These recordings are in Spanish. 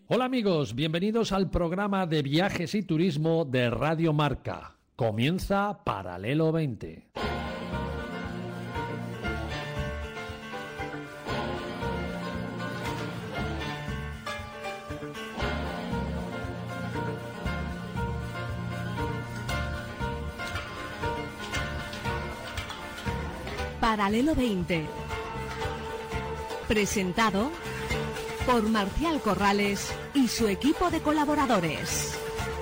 Hola amigos, bienvenidos al programa de viajes y turismo de Radio Marca. Comienza Paralelo 20. Paralelo 20. Presentado por Marcial Corrales y su equipo de colaboradores.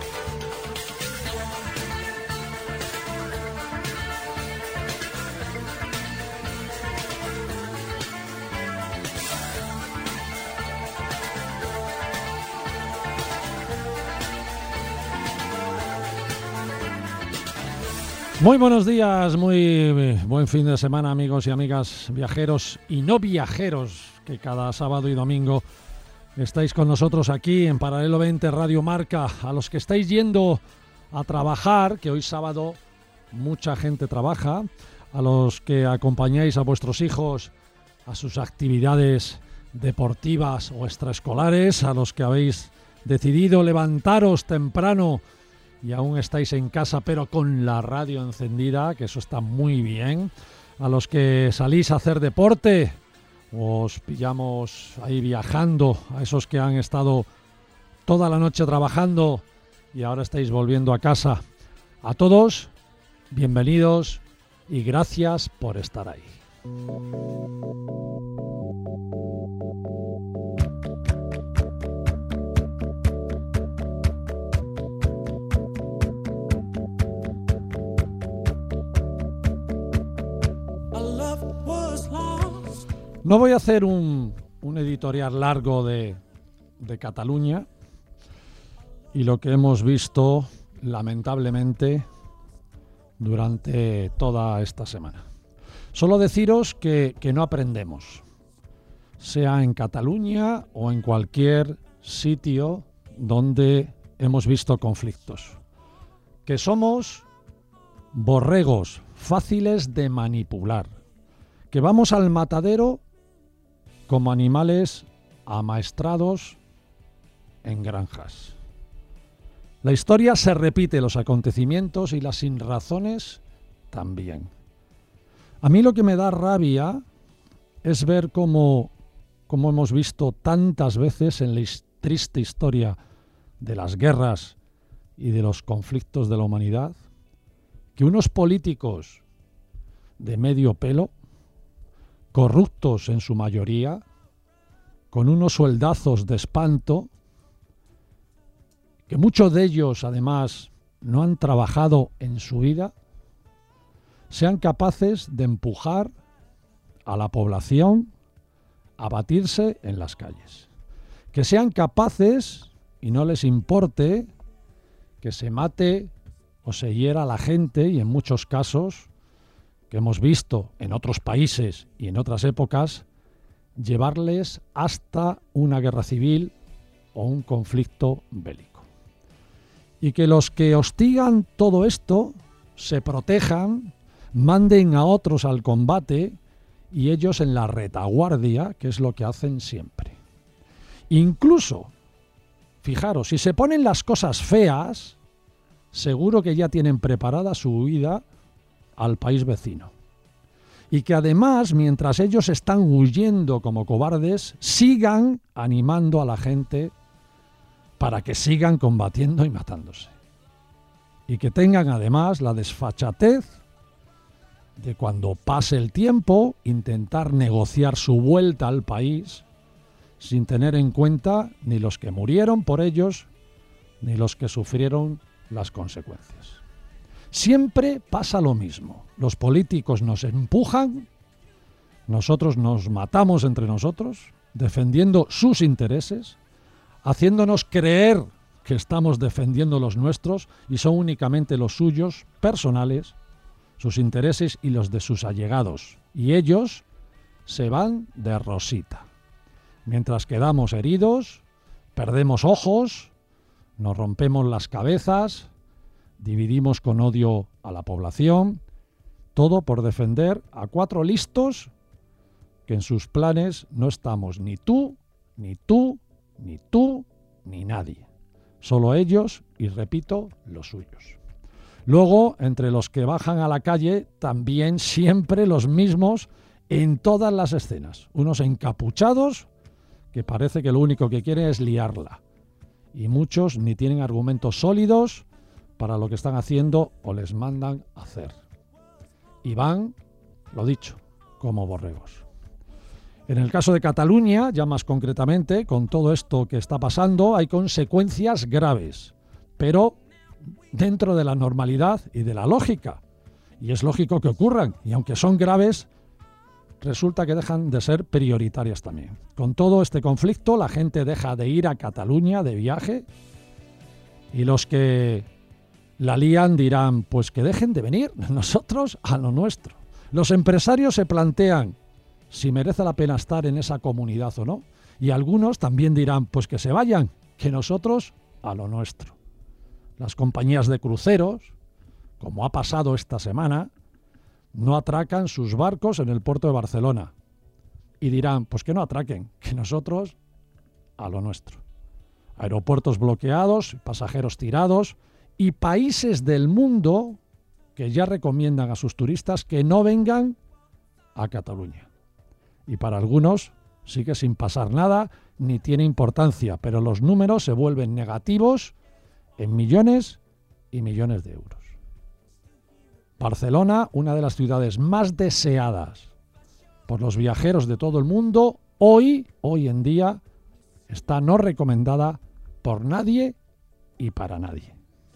Muy buenos días, muy buen fin de semana, amigos y amigas, viajeros y no viajeros, que cada sábado y domingo estáis con nosotros aquí en Paralelo 20 Radio Marca. A los que estáis yendo a trabajar, que hoy sábado mucha gente trabaja, a los que acompañáis a vuestros hijos a sus actividades deportivas o extraescolares, a los que habéis decidido levantaros temprano y aún estáis en casa pero con la radio encendida, que eso está muy bien, a los que salís a hacer deporte, os pillamos ahí viajando, a esos que han estado toda la noche trabajando y ahora estáis volviendo a casa. A todos, bienvenidos y gracias por estar ahí. No voy a hacer un editorial largo de Cataluña y lo que hemos visto, lamentablemente, durante toda esta semana. Solo deciros que no aprendemos, sea en Cataluña o en cualquier sitio donde hemos visto conflictos. Que somos borregos fáciles de manipular, que vamos al matadero como animales amaestrados en granjas. La historia se repite, los acontecimientos y las sinrazones también. A mí lo que me da rabia es ver cómo hemos visto tantas veces en la triste historia de las guerras y de los conflictos de la humanidad, que unos políticos de medio pelo, corruptos en su mayoría, con unos sueldazos de espanto, que muchos de ellos además no han trabajado en su vida, sean capaces de empujar a la población a batirse en las calles. Que sean capaces, y no les importe, que se mate o se hiera a la gente, y en muchos casos que hemos visto en otros países y en otras épocas, llevarles hasta una guerra civil o un conflicto bélico. Y que los que hostigan todo esto se protejan, manden a otros al combate y ellos en la retaguardia, que es lo que hacen siempre. Incluso, fijaros, si se ponen las cosas feas, seguro que ya tienen preparada su huida al país vecino. Y que además, mientras ellos están huyendo como cobardes, sigan animando a la gente para que sigan combatiendo y matándose. Y que tengan además la desfachatez de, cuando pase el tiempo, intentar negociar su vuelta al país sin tener en cuenta ni los que murieron por ellos ni los que sufrieron las consecuencias. Siempre pasa lo mismo. Los políticos nos empujan, nosotros nos matamos entre nosotros, defendiendo sus intereses, haciéndonos creer que estamos defendiendo los nuestros y son únicamente los suyos personales, sus intereses y los de sus allegados. Y ellos se van de rosita. Mientras quedamos heridos, perdemos ojos, nos rompemos las cabezas, dividimos con odio a la población, todo por defender a cuatro listos que en sus planes no estamos ni tú, ni tú, ni tú, ni nadie. Solo ellos y, repito, los suyos. Luego, entre los que bajan a la calle, también siempre los mismos en todas las escenas. Unos encapuchados que parece que lo único que quieren es liarla. Y muchos ni tienen argumentos sólidos para lo que están haciendo o les mandan hacer. Y van, lo dicho, como borregos. En el caso de Cataluña, ya más concretamente, con todo esto que está pasando, hay consecuencias graves, pero dentro de la normalidad y de la lógica. Y es lógico que ocurran, y aunque son graves, resulta que dejan de ser prioritarias también. Con todo este conflicto, la gente deja de ir a Cataluña de viaje, y los que la lían dirán, pues que dejen de venir, nosotros a lo nuestro. Los empresarios se plantean si merece la pena estar en esa comunidad o no, y algunos también dirán, pues que se vayan, que nosotros a lo nuestro. Las compañías de cruceros, como ha pasado esta semana, no atracan sus barcos en el puerto de Barcelona, y dirán, pues que no atraquen, que nosotros a lo nuestro. Aeropuertos bloqueados, pasajeros tirados, y países del mundo que ya recomiendan a sus turistas que no vengan a Cataluña. Y para algunos sigue sin pasar nada, ni tiene importancia, pero los números se vuelven negativos en millones y millones de euros. Barcelona, una de las ciudades más deseadas por los viajeros de todo el mundo, hoy en día, está no recomendada por nadie y para nadie.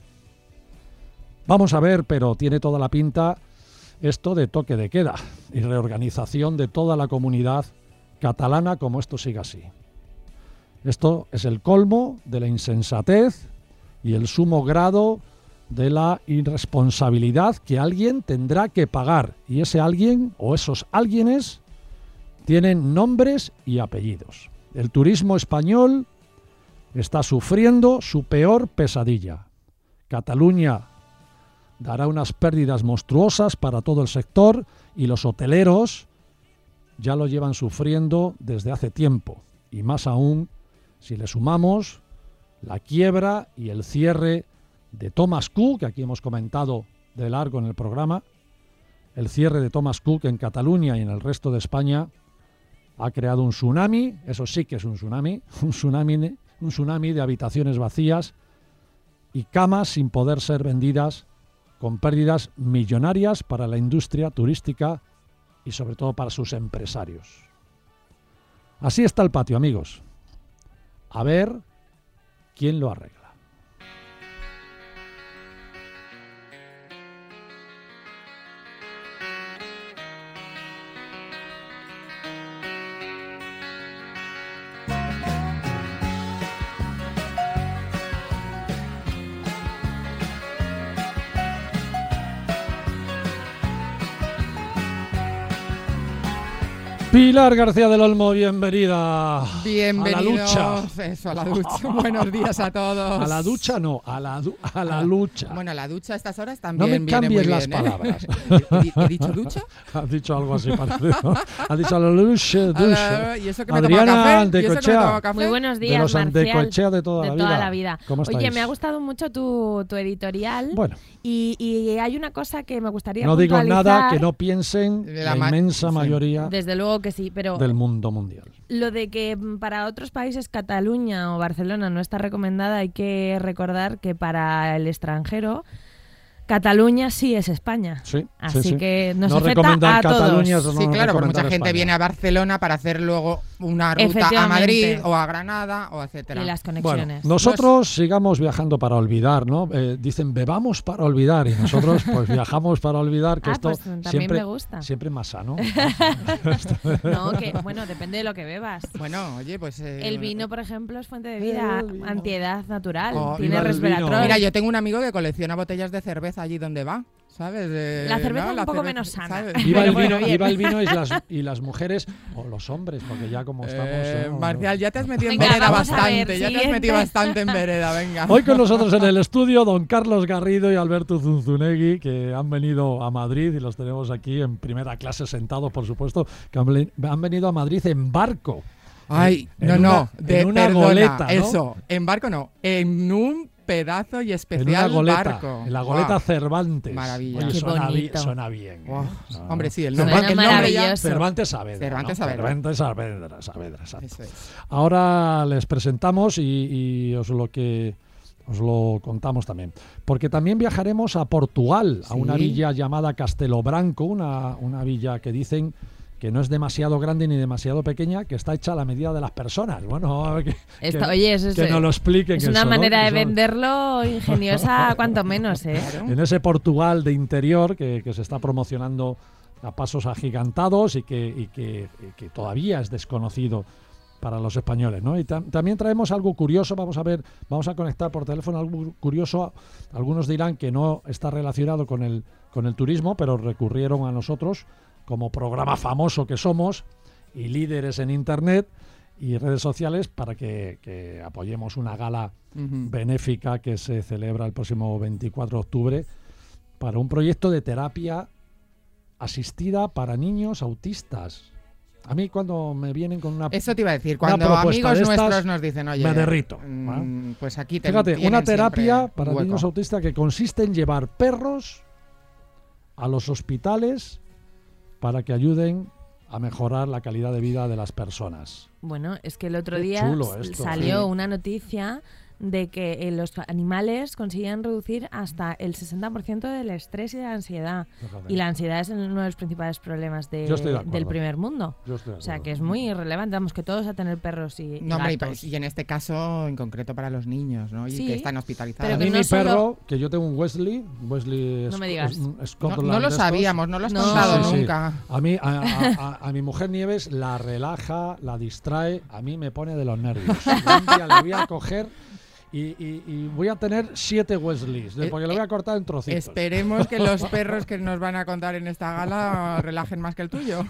Vamos a ver, pero tiene toda la pinta esto de toque de queda y reorganización de toda la comunidad catalana como esto siga así. Esto es el colmo de la insensatez y el sumo grado de la irresponsabilidad que alguien tendrá que pagar. Y ese alguien o esos alguienes tienen nombres y apellidos. El turismo español está sufriendo su peor pesadilla. Cataluña dará unas pérdidas monstruosas para todo el sector y los hoteleros ya lo llevan sufriendo desde hace tiempo. Y más aún si le sumamos la quiebra y el cierre de Thomas Cook, que aquí hemos comentado de largo en el programa. El cierre de Thomas Cook en Cataluña y en el resto de España ha creado un tsunami, eso sí que es un tsunami de habitaciones vacías y camas sin poder ser vendidas, con pérdidas millonarias para la industria turística y sobre todo para sus empresarios. Así está el patio, amigos. A ver quién lo arregla. Pilar García del Olmo, bienvenida. Bienvenidos. A la lucha. Eso, a la ducha. Buenos días a todos. A la ducha no, a la lucha. Bueno, la ducha a estas horas No también me cambies viene muy las bien, palabras. ¿He dicho ducha? Has dicho algo así parecido. Has dicho a la lucha. ¿Y eso que me Adriana tomo café? Antecoechea. Muy buenos De días, los Marcial, Antecoechea de toda la vida. ¿Cómo estáis? Oye, me ha gustado mucho tu editorial. Bueno, y hay una cosa que me gustaría no digo puntualizar. nada que no piensen De la la inmensa sí. mayoría Desde luego que sí, pero del mundo mundial. lo de que para otros países Cataluña o Barcelona no está recomendada, hay que recordar que para el extranjero Cataluña sí es España. Sí, Así sí. que nos No afecta recomendar a Cataluña todos. es no Sí, claro, porque recomendar mucha gente España. viene a Barcelona para hacer luego una ruta a Efectivamente. Madrid o a Granada o etcétera. Y las Bueno, conexiones. nosotros sigamos viajando para olvidar, ¿no? Dicen bebamos para olvidar y nosotros pues viajamos para olvidar, que esto pues también siempre, me gusta. siempre más sano. No, que bueno, depende de lo que bebas. Bueno, oye, pues... El vino, por ejemplo, es fuente de vida, El vino. antiedad natural, Oh, tiene viva el resveratrol. vino. Mira, yo tengo un amigo que colecciona botellas de cerveza allí donde va, ¿sabes? La cerveza ¿no? es un poco menos sana. ¿sabes? Iba el Pero bueno, vino, bien. iba el vino y las mujeres o los hombres, porque ya como estamos... ¿no? Marcial, ya te has metido en Venga, vereda vamos a ver, bastante, ya te has siguiente. metido bastante en vereda, venga. Hoy con nosotros en el estudio don Carlos Garrido y Alberto Zunzunegui, que han venido a Madrid y los tenemos aquí en primera clase sentados, por supuesto, que han venido a Madrid en barco. Ay, en una perdona, goleta, ¿no? Eso, en barco no, en un pedazo y En especial una goleta, barco. en la goleta Guau, Cervantes. maravilla. Oye, Qué suena bonito. bien. guau. Ah. Hombre, sí, el Suena nombre, el nombre ya... maravilloso. Cervantes Saavedra. Cervantes ¿no? Saavedra. Cervantes Saavedra, exacto. Eso es. Ahora les presentamos y os lo contamos también. Porque también viajaremos a Portugal, a una Sí. villa llamada Castelo Branco, una villa que dicen que no es demasiado grande ni demasiado pequeña, que está hecha a la medida de las personas. Bueno, a ver Oye, eso que nos lo expliquen. es eso, una ¿no? manera de Eso- venderlo ingeniosa, cuanto menos, ¿eh? En ese Portugal de interior que se está promocionando a pasos agigantados y que todavía es desconocido para los españoles, ¿no? Y también traemos algo curioso, vamos a conectar por teléfono algo curioso. Algunos dirán que no está relacionado con el turismo, pero recurrieron a nosotros como programa famoso que somos y líderes en internet y redes sociales para que apoyemos una gala benéfica que se celebra el próximo 24 de octubre para un proyecto de terapia asistida para niños autistas. A mí cuando me vienen con una... Eso te iba a decir, Una cuando propuesta amigos de estas, nuestros nos dicen, oye, me derrito, pues aquí Fíjate, tienen una terapia siempre para un hueco. niños autistas que consiste en llevar perros a los hospitales para que ayuden a mejorar la calidad de vida de las personas. Bueno, es que el otro Qué día chulo esto, salió sí. una noticia de que los animales consiguen reducir hasta el 60% del estrés y de la ansiedad. Fíjate. Y la ansiedad es uno de los principales problemas Yo estoy de acuerdo. del primer mundo. Yo estoy de O sea, acuerdo. que es muy relevante. Vamos, que todos a tener perros y No, hombre, gatos. y en este caso en concreto para los niños, ¿no? Y Sí, que están hospitalizados. pero A que mí no mi solo- perro, que yo tengo un Wesley No me digas. Scotland No lo de estos. sabíamos, no lo has No. contado Sí, sí. nunca. A mí, a mi mujer Nieves la relaja, la distrae, a mí me pone de los nervios. Un día le voy a coger y voy a tener 7 Wesleys, porque le voy a cortar en trocitos. Esperemos que los perros que nos van a contar en esta gala relajen más que el tuyo.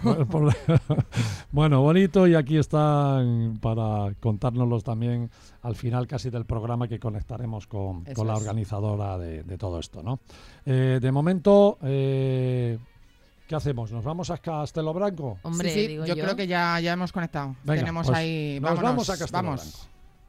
Bueno, bonito, y aquí están para contárnoslos también al final casi del programa, que conectaremos con la organizadora de todo esto, ¿no? De momento, ¿qué hacemos? ¿Nos vamos a Castelo Branco? Hombre, sí, digo yo creo que ya hemos conectado. Venga, Tenemos pues ahí... nos vámonos, vamos a Castelo vamos. Branco.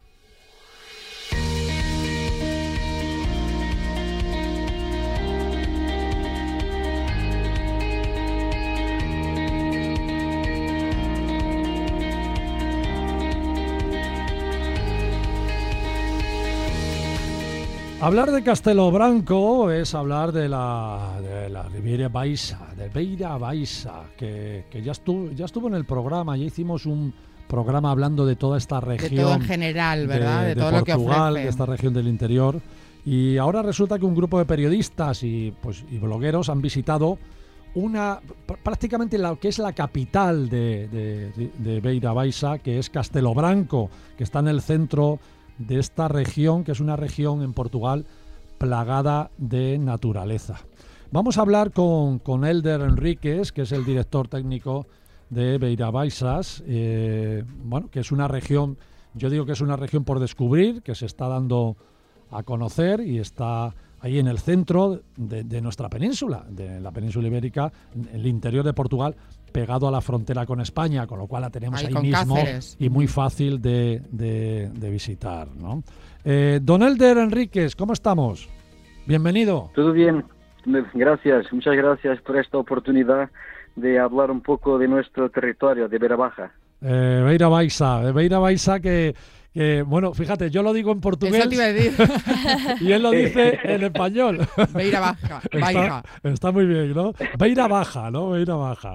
Hablar de Castelo Branco es hablar de la Riviera Baixa, de Beira Baixa, que ya estuvo en el programa. Ya hicimos un programa hablando de toda esta región. De todo en general, ¿verdad? De todo lo que Portugal, ofrece. de esta región del interior. Y ahora resulta que un grupo de periodistas y blogueros han visitado prácticamente lo que es la capital de Beira Baixa, que es Castelo Branco, que está en el centro de esta región, que es una región en Portugal plagada de naturaleza. Vamos a hablar con Elder Enríquez, que es el director técnico de Beira Baixas, bueno, que es una región, yo digo que es una región por descubrir, que se está dando a conocer y está ahí en el centro de nuestra península, de la península ibérica, en el interior de Portugal, pegado a la frontera con España, con lo cual la tenemos ahí con mismo Cáceres. y muy fácil de visitar, ¿no? Don Elder Enríquez, ¿cómo estamos? Bienvenido. Todo bien, gracias, muchas gracias por esta oportunidad de hablar un poco de nuestro territorio, de Beira Baja. Beira Baixa que, bueno, fíjate, yo lo digo en portugués. Eso te iba a decir. Y él lo dice en español. Beira Baja, Baja. Está muy bien, ¿no? Beira Baja, ¿no? Beira Baja.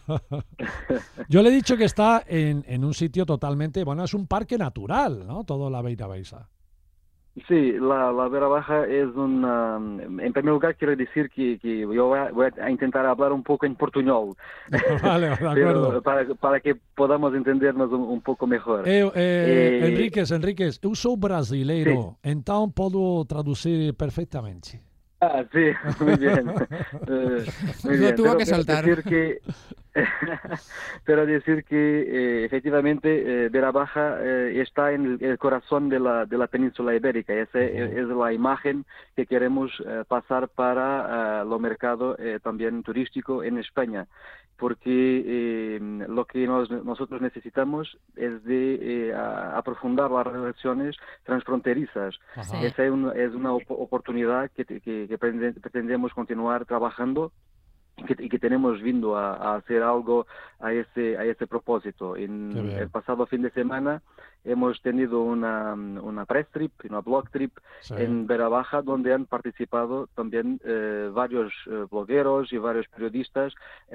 Yo le he dicho que está en un sitio totalmente, bueno, es un parque natural, ¿no? Todo la Beira Baixa. Sí, la Beira Baja es en primer lugar quiero decir que yo voy a intentar hablar un poco en portuñol. Vale, de acuerdo. Pero para que podamos entendernos un poco mejor. Enríquez, eu sou brasileiro, sí. Então posso traduzir perfectamente. Ah, sí, muy bien. Muy bien. Lo tuvo Pero que soltar. Decir que Pero decir que efectivamente Vera Baja está en el corazón de la península ibérica. Esa es la imagen que queremos pasar para los mercados también turístico en España, porque lo que nosotros necesitamos es de aprofundar las relaciones transfronterizas. Sí. Esa es una oportunidad que pretendemos continuar trabajando y que tenemos vindo a hacer algo a ese propósito. En Qué bien. el pasado fin de semana hemos tenido una press trip, una blog trip Sí. en Vera Baja, donde han participado también varios blogueros y varios periodistas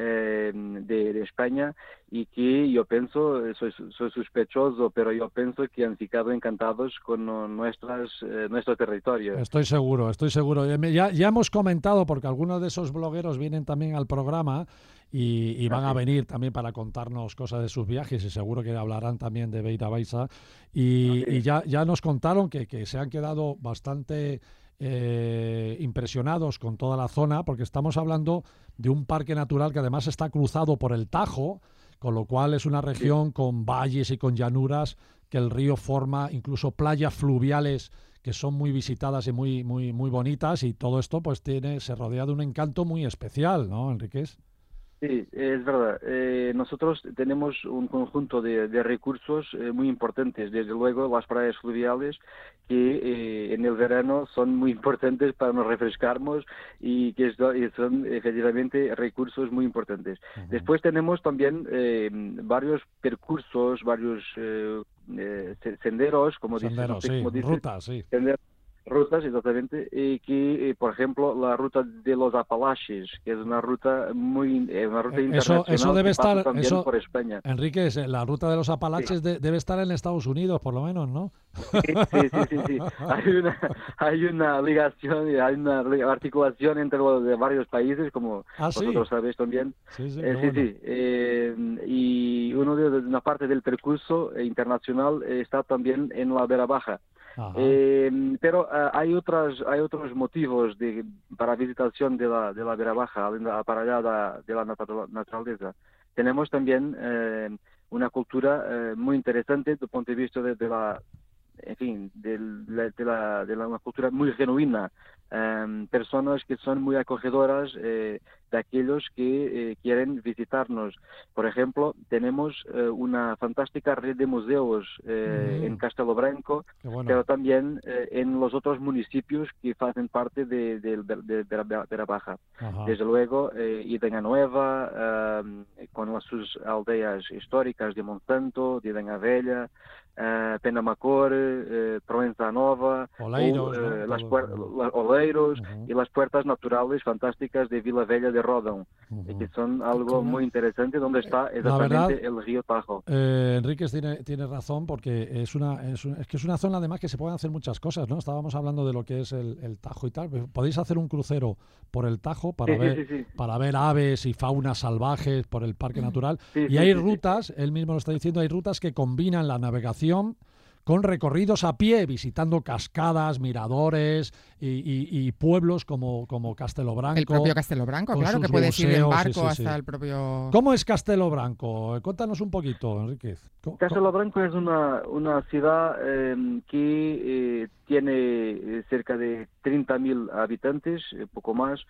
de España, y que yo pienso, soy sospechoso, pero yo pienso que han ficado encantados con nuestro territorio. Estoy seguro, estoy seguro. Ya hemos comentado, porque algunos de esos blogueros vienen también al programa y van a venir también para contarnos cosas de sus viajes, y seguro que hablarán también de Beira Baixa. Y ya nos contaron que se han quedado bastante impresionados con toda la zona, porque estamos hablando de un parque natural que además está cruzado por el Tajo, con lo cual es una región con valles y con llanuras, que el río forma incluso playas fluviales que son muy visitadas y muy bonitas, y todo esto pues se rodea de un encanto muy especial, ¿no, Enríquez? Sí, es verdad. Nosotros tenemos un conjunto de recursos muy importantes. Desde luego, las playas fluviales, que en el verano son muy importantes para nos refrescarnos, y que son efectivamente recursos muy importantes. Después tenemos también varios percursos, varios senderos, como dices, Senderos, no sé sí, cómo dices, rutas, sí. rutas, exactamente, y que, por ejemplo, la ruta de los Apalaches, que es una ruta internacional, Eso debe que pasa estar, también por España. Enríquez, la ruta de los Sí. Apalaches debe estar en Estados Unidos, por lo menos, ¿no? Sí. Hay una ligación y hay una articulación entre los de varios países, como ¿Sí? vosotros sabéis también. Sí, Sí. Y una parte del percurso internacional está también en la Vera Baja. Ajá. Pero hay otros motivos para visitación de la Vera Baja, para allá de la naturaleza. Tenemos también una cultura muy interesante desde el punto de vista de una cultura muy genuina. Personas que son muy acogedoras de aquellos que quieren visitarnos. Por ejemplo, tenemos una fantástica red de museos en Castelo Branco, Bueno. pero también en los otros municipios que hacen parte de Vera Baja. Ajá. Desde luego, Idenha Nueva, con sus aldeas históricas de Monsanto, de Idenha Velha, Penamacor, Proença Nova, Oleiros, ¿no? Oleiros, y las puertas naturales fantásticas de Vila Velha de Rodão, que son algo muy interesante, donde está exactamente el río Tajo. Enríquez tiene razón, porque es una zona además que se pueden hacer muchas cosas, ¿no? Estábamos hablando de lo que es el Tajo y tal. Podéis hacer un crucero por el Tajo para ver aves y fauna salvajes por el parque natural. Y hay rutas, él mismo lo está diciendo, hay rutas que combinan la navegación con recorridos a pie, visitando cascadas, miradores y pueblos como Castelo Branco. El propio Castelo Branco, claro, que puedes ir en barco hasta el propio... ¿Cómo es Castelo Branco? Cuéntanos un poquito, Enríquez. Castelo Branco es una ciudad que tiene cerca de 30.000 habitantes, poco más,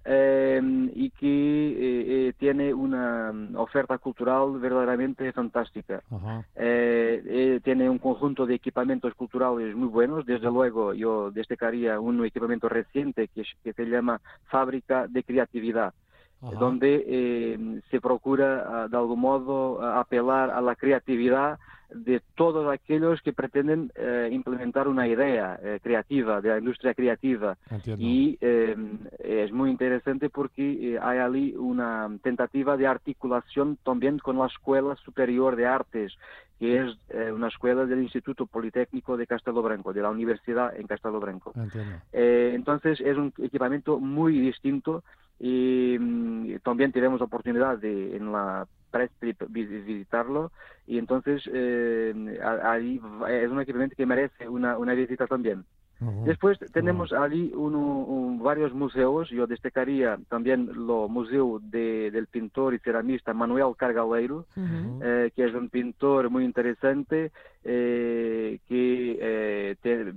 y que tiene una oferta cultural verdaderamente fantástica. Tiene un conjunto de equipamientos culturales muy buenos. Desde luego, yo destacaría un equipamiento reciente que se llama Fábrica de Creatividad, donde se procura de algún modo apelar a la creatividad de todos aquellos que pretenden implementar una idea creativa, de la industria creativa. Entiendo. Y es muy interesante porque hay allí una tentativa de articulación también con la Escuela Superior de Artes, que es una escuela del Instituto Politécnico de Castelo Branco, de la Universidad en Castelo Branco. Entonces es un equipamiento muy distinto, y también tenemos oportunidad en la press trip visitarlo, y entonces ahí es un equipamiento que merece una visita también. Después tenemos allí varios museos. Yo destacaría también el museo del pintor y ceramista Manuel Cargaleiro, que es un pintor muy interesante, que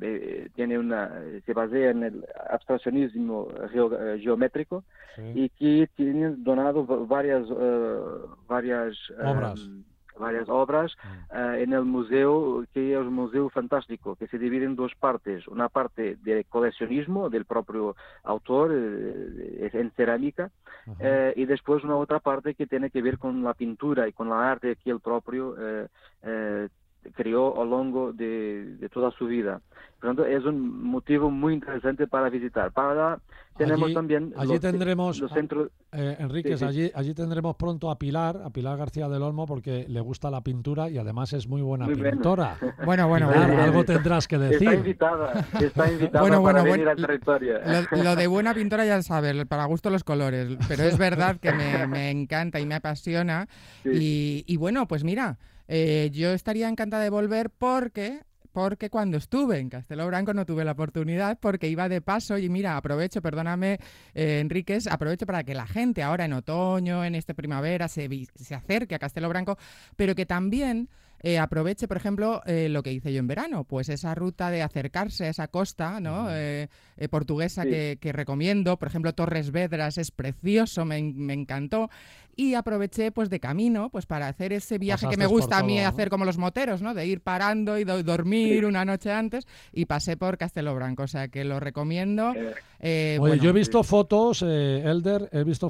se basea en el abstraccionismo geométrico, y que tiene donado varias obras en el museo, que es un museo fantástico, que se divide en dos partes: una parte de coleccionismo del propio autor en cerámica, y después una otra parte que tiene que ver con la pintura y con la arte que él propio creó a lo largo de toda su vida. Por lo tanto, es un motivo muy interesante para visitar. Tenemos allí, también allí tendremos, los centros. Enríquez, Sí. allí tendremos pronto a Pilar García del Olmo, porque le gusta la pintura y además es muy buena pintora. Bueno. Pilar, algo tendrás que decir. Está invitada para venir al territorio. Lo de buena pintora ya sabes, para gusto los colores, pero es verdad que me encanta y me apasiona. Sí. Y bueno, pues mira, yo estaría encantada de volver porque cuando estuve en Castelo Branco no tuve la oportunidad, porque iba de paso. Y mira, aprovecho, perdóname, Enríquez, aprovecho para que la gente ahora en otoño, en esta primavera, se acerque a Castelo Branco, pero que también aproveche, por ejemplo, lo que hice yo en verano, pues esa ruta de acercarse a esa costa, ¿no? Portuguesa, que recomiendo. Por ejemplo, Torres Vedras es precioso, me encantó. Y aproveché pues de camino pues para hacer ese viaje que me gusta a mí hacer, como los moteros, ¿no? De ir parando y dormir una noche antes, y pasé por Castelo Branco, o sea que lo recomiendo. Oye, yo he visto fotos, Elder,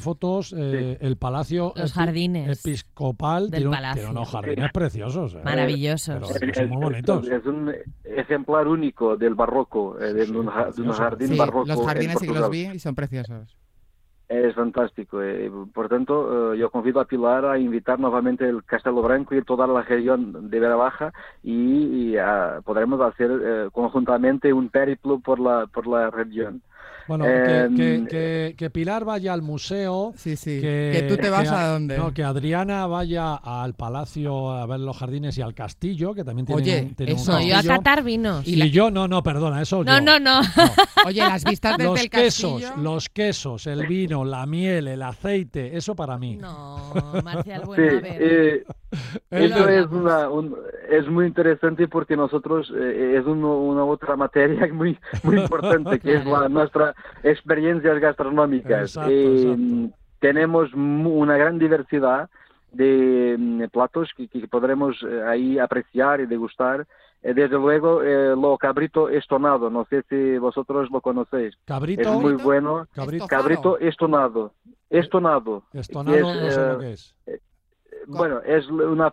el palacio, los jardines episcopal del tiene palacio. unos jardines preciosos. Maravillosos. Pero son muy bonitos. Es un ejemplar único del barroco, de un jardín barroco. Los jardines sí que los vi y son preciosos. Es fantástico. Por tanto, yo convido a Pilar a invitar nuevamente el Castelo Branco y toda la región de Vera Baja, y podremos hacer conjuntamente un periplo por la región. Bueno, que Pilar vaya al museo. Sí. Que tú te vas a dónde. No, que Adriana vaya al palacio a ver los jardines y al castillo, que también tiene un eso, castillo. yo a catar vinos. Y yo, perdona, eso no, yo. No. Oye, las vistas desde el castillo. Los quesos, el vino, la miel, el aceite, eso para mí. No, Marcial, bueno, a ver. Eso es muy interesante, porque nosotros es una otra materia muy importante, que es nuestra experiencias gastronómicas. Exacto. Tenemos una gran diversidad de platos que podremos ahí apreciar y degustar. Desde luego, lo cabrito estonado, no sé si vosotros lo conocéis. ¿Cabrito? Es muy bueno. Cabrito estonado. Estonado, no sé lo que es. Bueno, es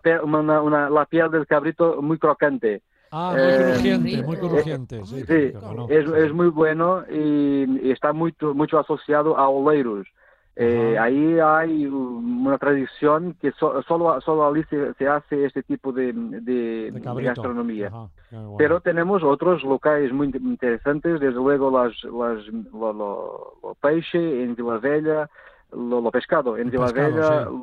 la piel del cabrito muy crocante. Muy crujiente. Sí, es muy bueno, y está mucho asociado a oleiros. Ahí hay una tradición que solo allí se hace este tipo de gastronomía. Bueno. Pero tenemos otros locales muy interesantes, desde luego lo peixe en Vilavella, lo pescado en Vilavella, sí.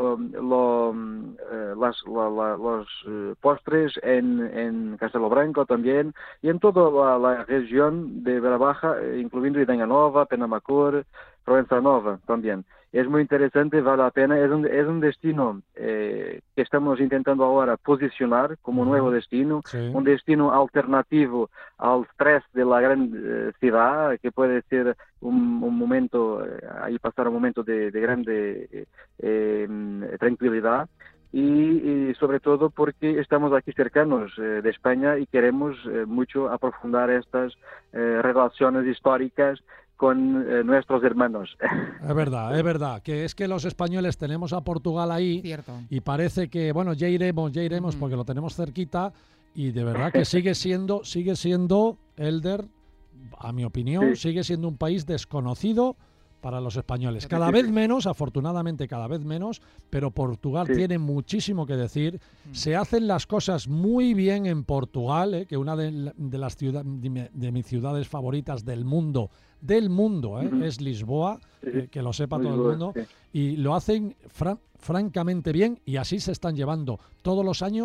Los postres en Castelo Branco también, y en toda la región de Vera Baja, incluyendo Idanha Nova, Penamacor, Provenza Nova también. Es muy interesante, vale la pena. Es un destino que estamos intentando ahora posicionar como nuevo destino, un destino alternativo al estrés de la gran ciudad, que puede ser un momento, ahí pasar un momento de grande tranquilidad. Y sobre todo porque estamos aquí cercanos de España y queremos mucho aprofundar estas relaciones históricas con nuestros hermanos. Es verdad, que es que los españoles tenemos a Portugal ahí. Cierto. Y parece que, bueno, ya iremos porque lo tenemos cerquita, y de verdad que sigue siendo, Elder, a mi opinión, sigue siendo un país desconocido para los españoles. Cada vez menos, afortunadamente cada vez menos, pero Portugal tiene muchísimo que decir. Se hacen las cosas muy bien en Portugal, que una de las de mis ciudades favoritas del mundo, es Lisboa, que lo sepa todo el mundo, y lo hacen francamente bien, y así se están llevando todos los años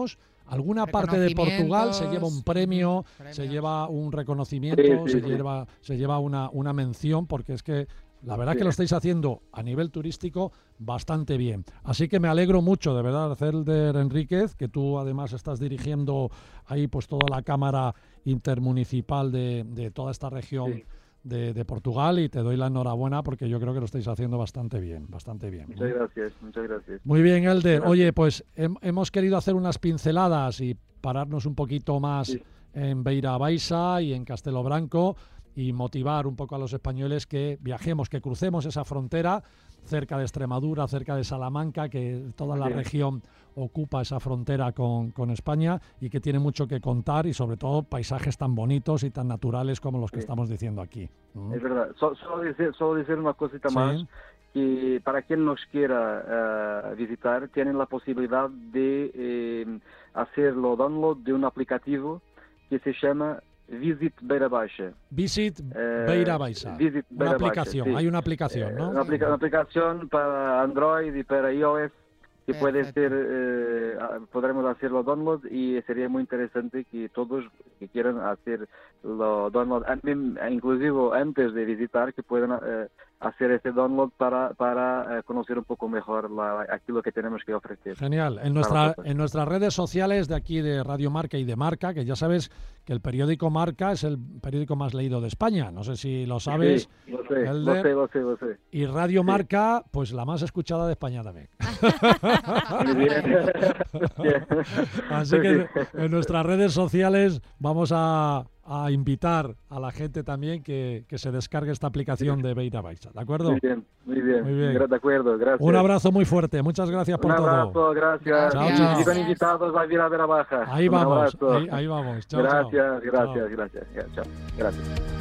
alguna parte de Portugal se lleva un premio, se lleva un reconocimiento, se lleva una mención, porque es que la verdad es que lo estáis haciendo a nivel turístico bastante bien. Así que me alegro mucho, de verdad, Helder Enríquez, que tú además estás dirigiendo ahí pues toda la Cámara Intermunicipal de toda esta región de Portugal, y te doy la enhorabuena porque yo creo que lo estáis haciendo bastante bien, bastante bien. Muchas gracias, muchas gracias. Muy bien, Helder. Oye, pues hemos querido hacer unas pinceladas y pararnos un poquito más en Beira Baixa y en Castelo Branco, y motivar un poco a los españoles que viajemos, que crucemos esa frontera cerca de Extremadura, cerca de Salamanca, que toda la región ocupa esa frontera con España y que tiene mucho que contar, y sobre todo paisajes tan bonitos y tan naturales como los que estamos diciendo aquí. Es verdad. Solo decir una cosita más, que para quien nos quiera visitar, tienen la posibilidad de hacerlo download de un aplicativo que se llama Visit Beira Baixa. Visit Beira Baixa. Una aplicación, sí. Hay una aplicación, ¿no? Una aplicación para Android y para iOS que puede ser, podremos hacerlo download, y sería muy interesante que todos que quieran hacerlo download, inclusive antes de visitar, que puedan hacer este download para conocer un poco mejor aquello que tenemos que ofrecer. Genial. En nuestras redes sociales de aquí de Radio Marca y de Marca, que ya sabes que el periódico Marca es el periódico más leído de España, no sé si lo sabes. Sí, lo sé. Y Radio Marca, pues la más escuchada de España también. Muy bien. Así que en nuestras redes sociales vamos a invitar a la gente también que se descargue esta aplicación de Beira Baixa, ¿de acuerdo? Muy bien. De acuerdo, gracias. Un abrazo muy fuerte, muchas gracias por todo. Un abrazo, gracias. Chao. Están invitados a ir a Beira Baixa. Ahí vamos, ahí vamos. Chao, gracias. Chao. Gracias.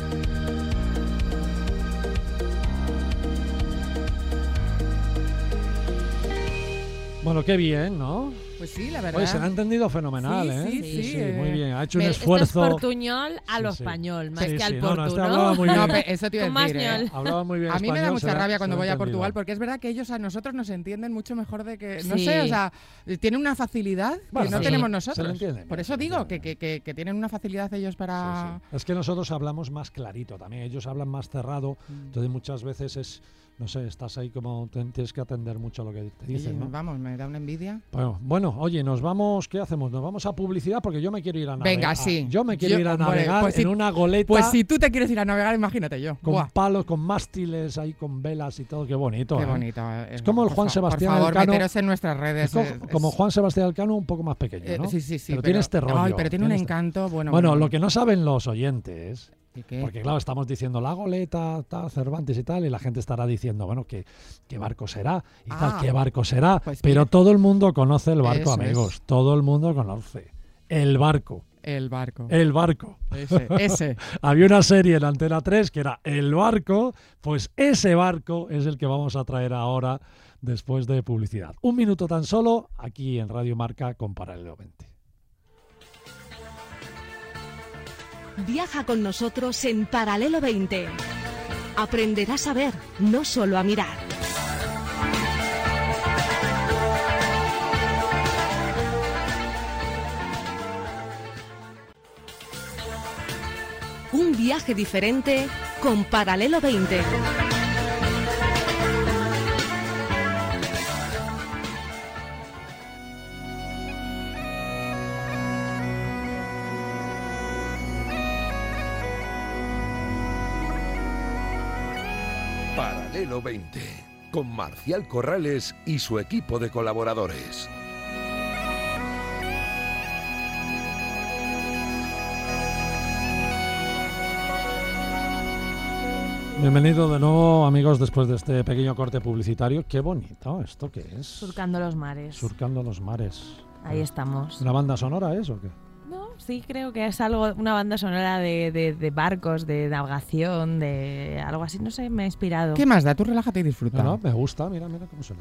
Bueno, qué bien, ¿no? Pues sí, la verdad. Pues se ha entendido fenomenal, Sí, muy bien. Ha hecho un esfuerzo. Esto es portuñol a lo español, más que al portuñol. Hablaba muy bien. Eso te iba a decir, Hablaba muy bien a mí español, me da mucha rabia cuando voy a entendido. Portugal, porque es verdad que ellos a nosotros nos entienden mucho mejor de que... No sé, o sea, tienen una facilidad que no tenemos nosotros. Por eso digo que tienen una facilidad ellos para... Sí. Es que nosotros hablamos más clarito también. Ellos hablan más cerrado. Entonces muchas veces no sé, estás ahí como tienes que atender mucho a lo que te dicen, ¿no? Vamos, me da una envidia. Bueno, oye, nos vamos, ¿qué hacemos? Nos vamos a publicidad porque yo me quiero ir a navegar. Venga, sí. Yo me quiero ir a navegar pues en una goleta. Pues si tú te quieres ir a navegar, imagínate yo. Con palos, con mástiles ahí, con velas y todo, qué bonito. Qué bonito. Es como el Juan Sebastián Elcano. Por favor, Elcano. meteros en nuestras redes. Como Juan Sebastián Elcano, un poco más pequeño, ¿no? Sí. Pero tiene este rollo. Ay, pero tiene un encanto. Bueno, lo que no saben los oyentes... ¿Qué? Porque claro, estamos diciendo la goleta, tal, Cervantes y tal, y la gente estará diciendo, bueno, ¿qué barco será? Y tal, ¿qué barco será? Pues pero mira, todo el mundo conoce el barco, eso amigos. Todo el mundo conoce el barco. El barco. Ese. Había una serie en Antena 3 que era El Barco, pues ese barco es el que vamos a traer ahora después de publicidad. Un minuto tan solo aquí en Radio Marca con Paralelo 20. Viaja con nosotros en Paralelo 20. Aprenderás a ver, no solo a mirar. Un viaje diferente con Paralelo 20. Paralelo 20, con Marcial Corrales y su equipo de colaboradores. Bienvenido de nuevo, amigos, después de este pequeño corte publicitario. Qué bonito, ¿esto qué es? Surcando los mares. Surcando los mares. Ahí estamos. ¿Una banda sonora es o qué? No, sí, creo que es una banda sonora de barcos, de navegación, de algo así, no sé, me ha inspirado. ¿Qué más da? Tú relájate y disfruta. No, me gusta, mira cómo suena.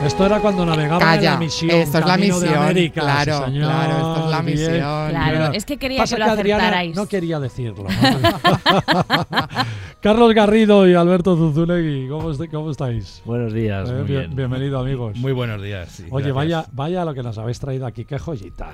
Esto era cuando navegaban en la misión. Esto es la Camino de misión. América, Claro, sí, señor. claro, esto es la Bien, misión. Claro, bien. es que quería Pasa que lo Adriana acertarais. no quería decirlo, ¿no? Carlos Garrido y Alberto Zunzunegui, ¿cómo estáis? Buenos días, muy bien. Bienvenido, amigos. Muy buenos días. Sí, Oye, gracias. vaya lo que nos habéis traído aquí, qué joyita.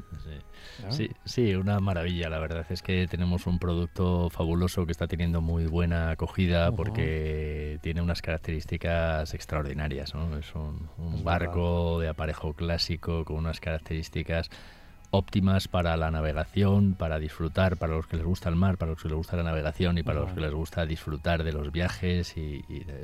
Sí, una maravilla. La verdad es que tenemos un producto fabuloso que está teniendo muy buena acogida porque tiene unas características extraordinarias, ¿no? Es un barco de aparejo clásico con unas características óptimas para la navegación, para disfrutar, para los que les gusta el mar, para los que les gusta la navegación y para los que les gusta disfrutar de los viajes y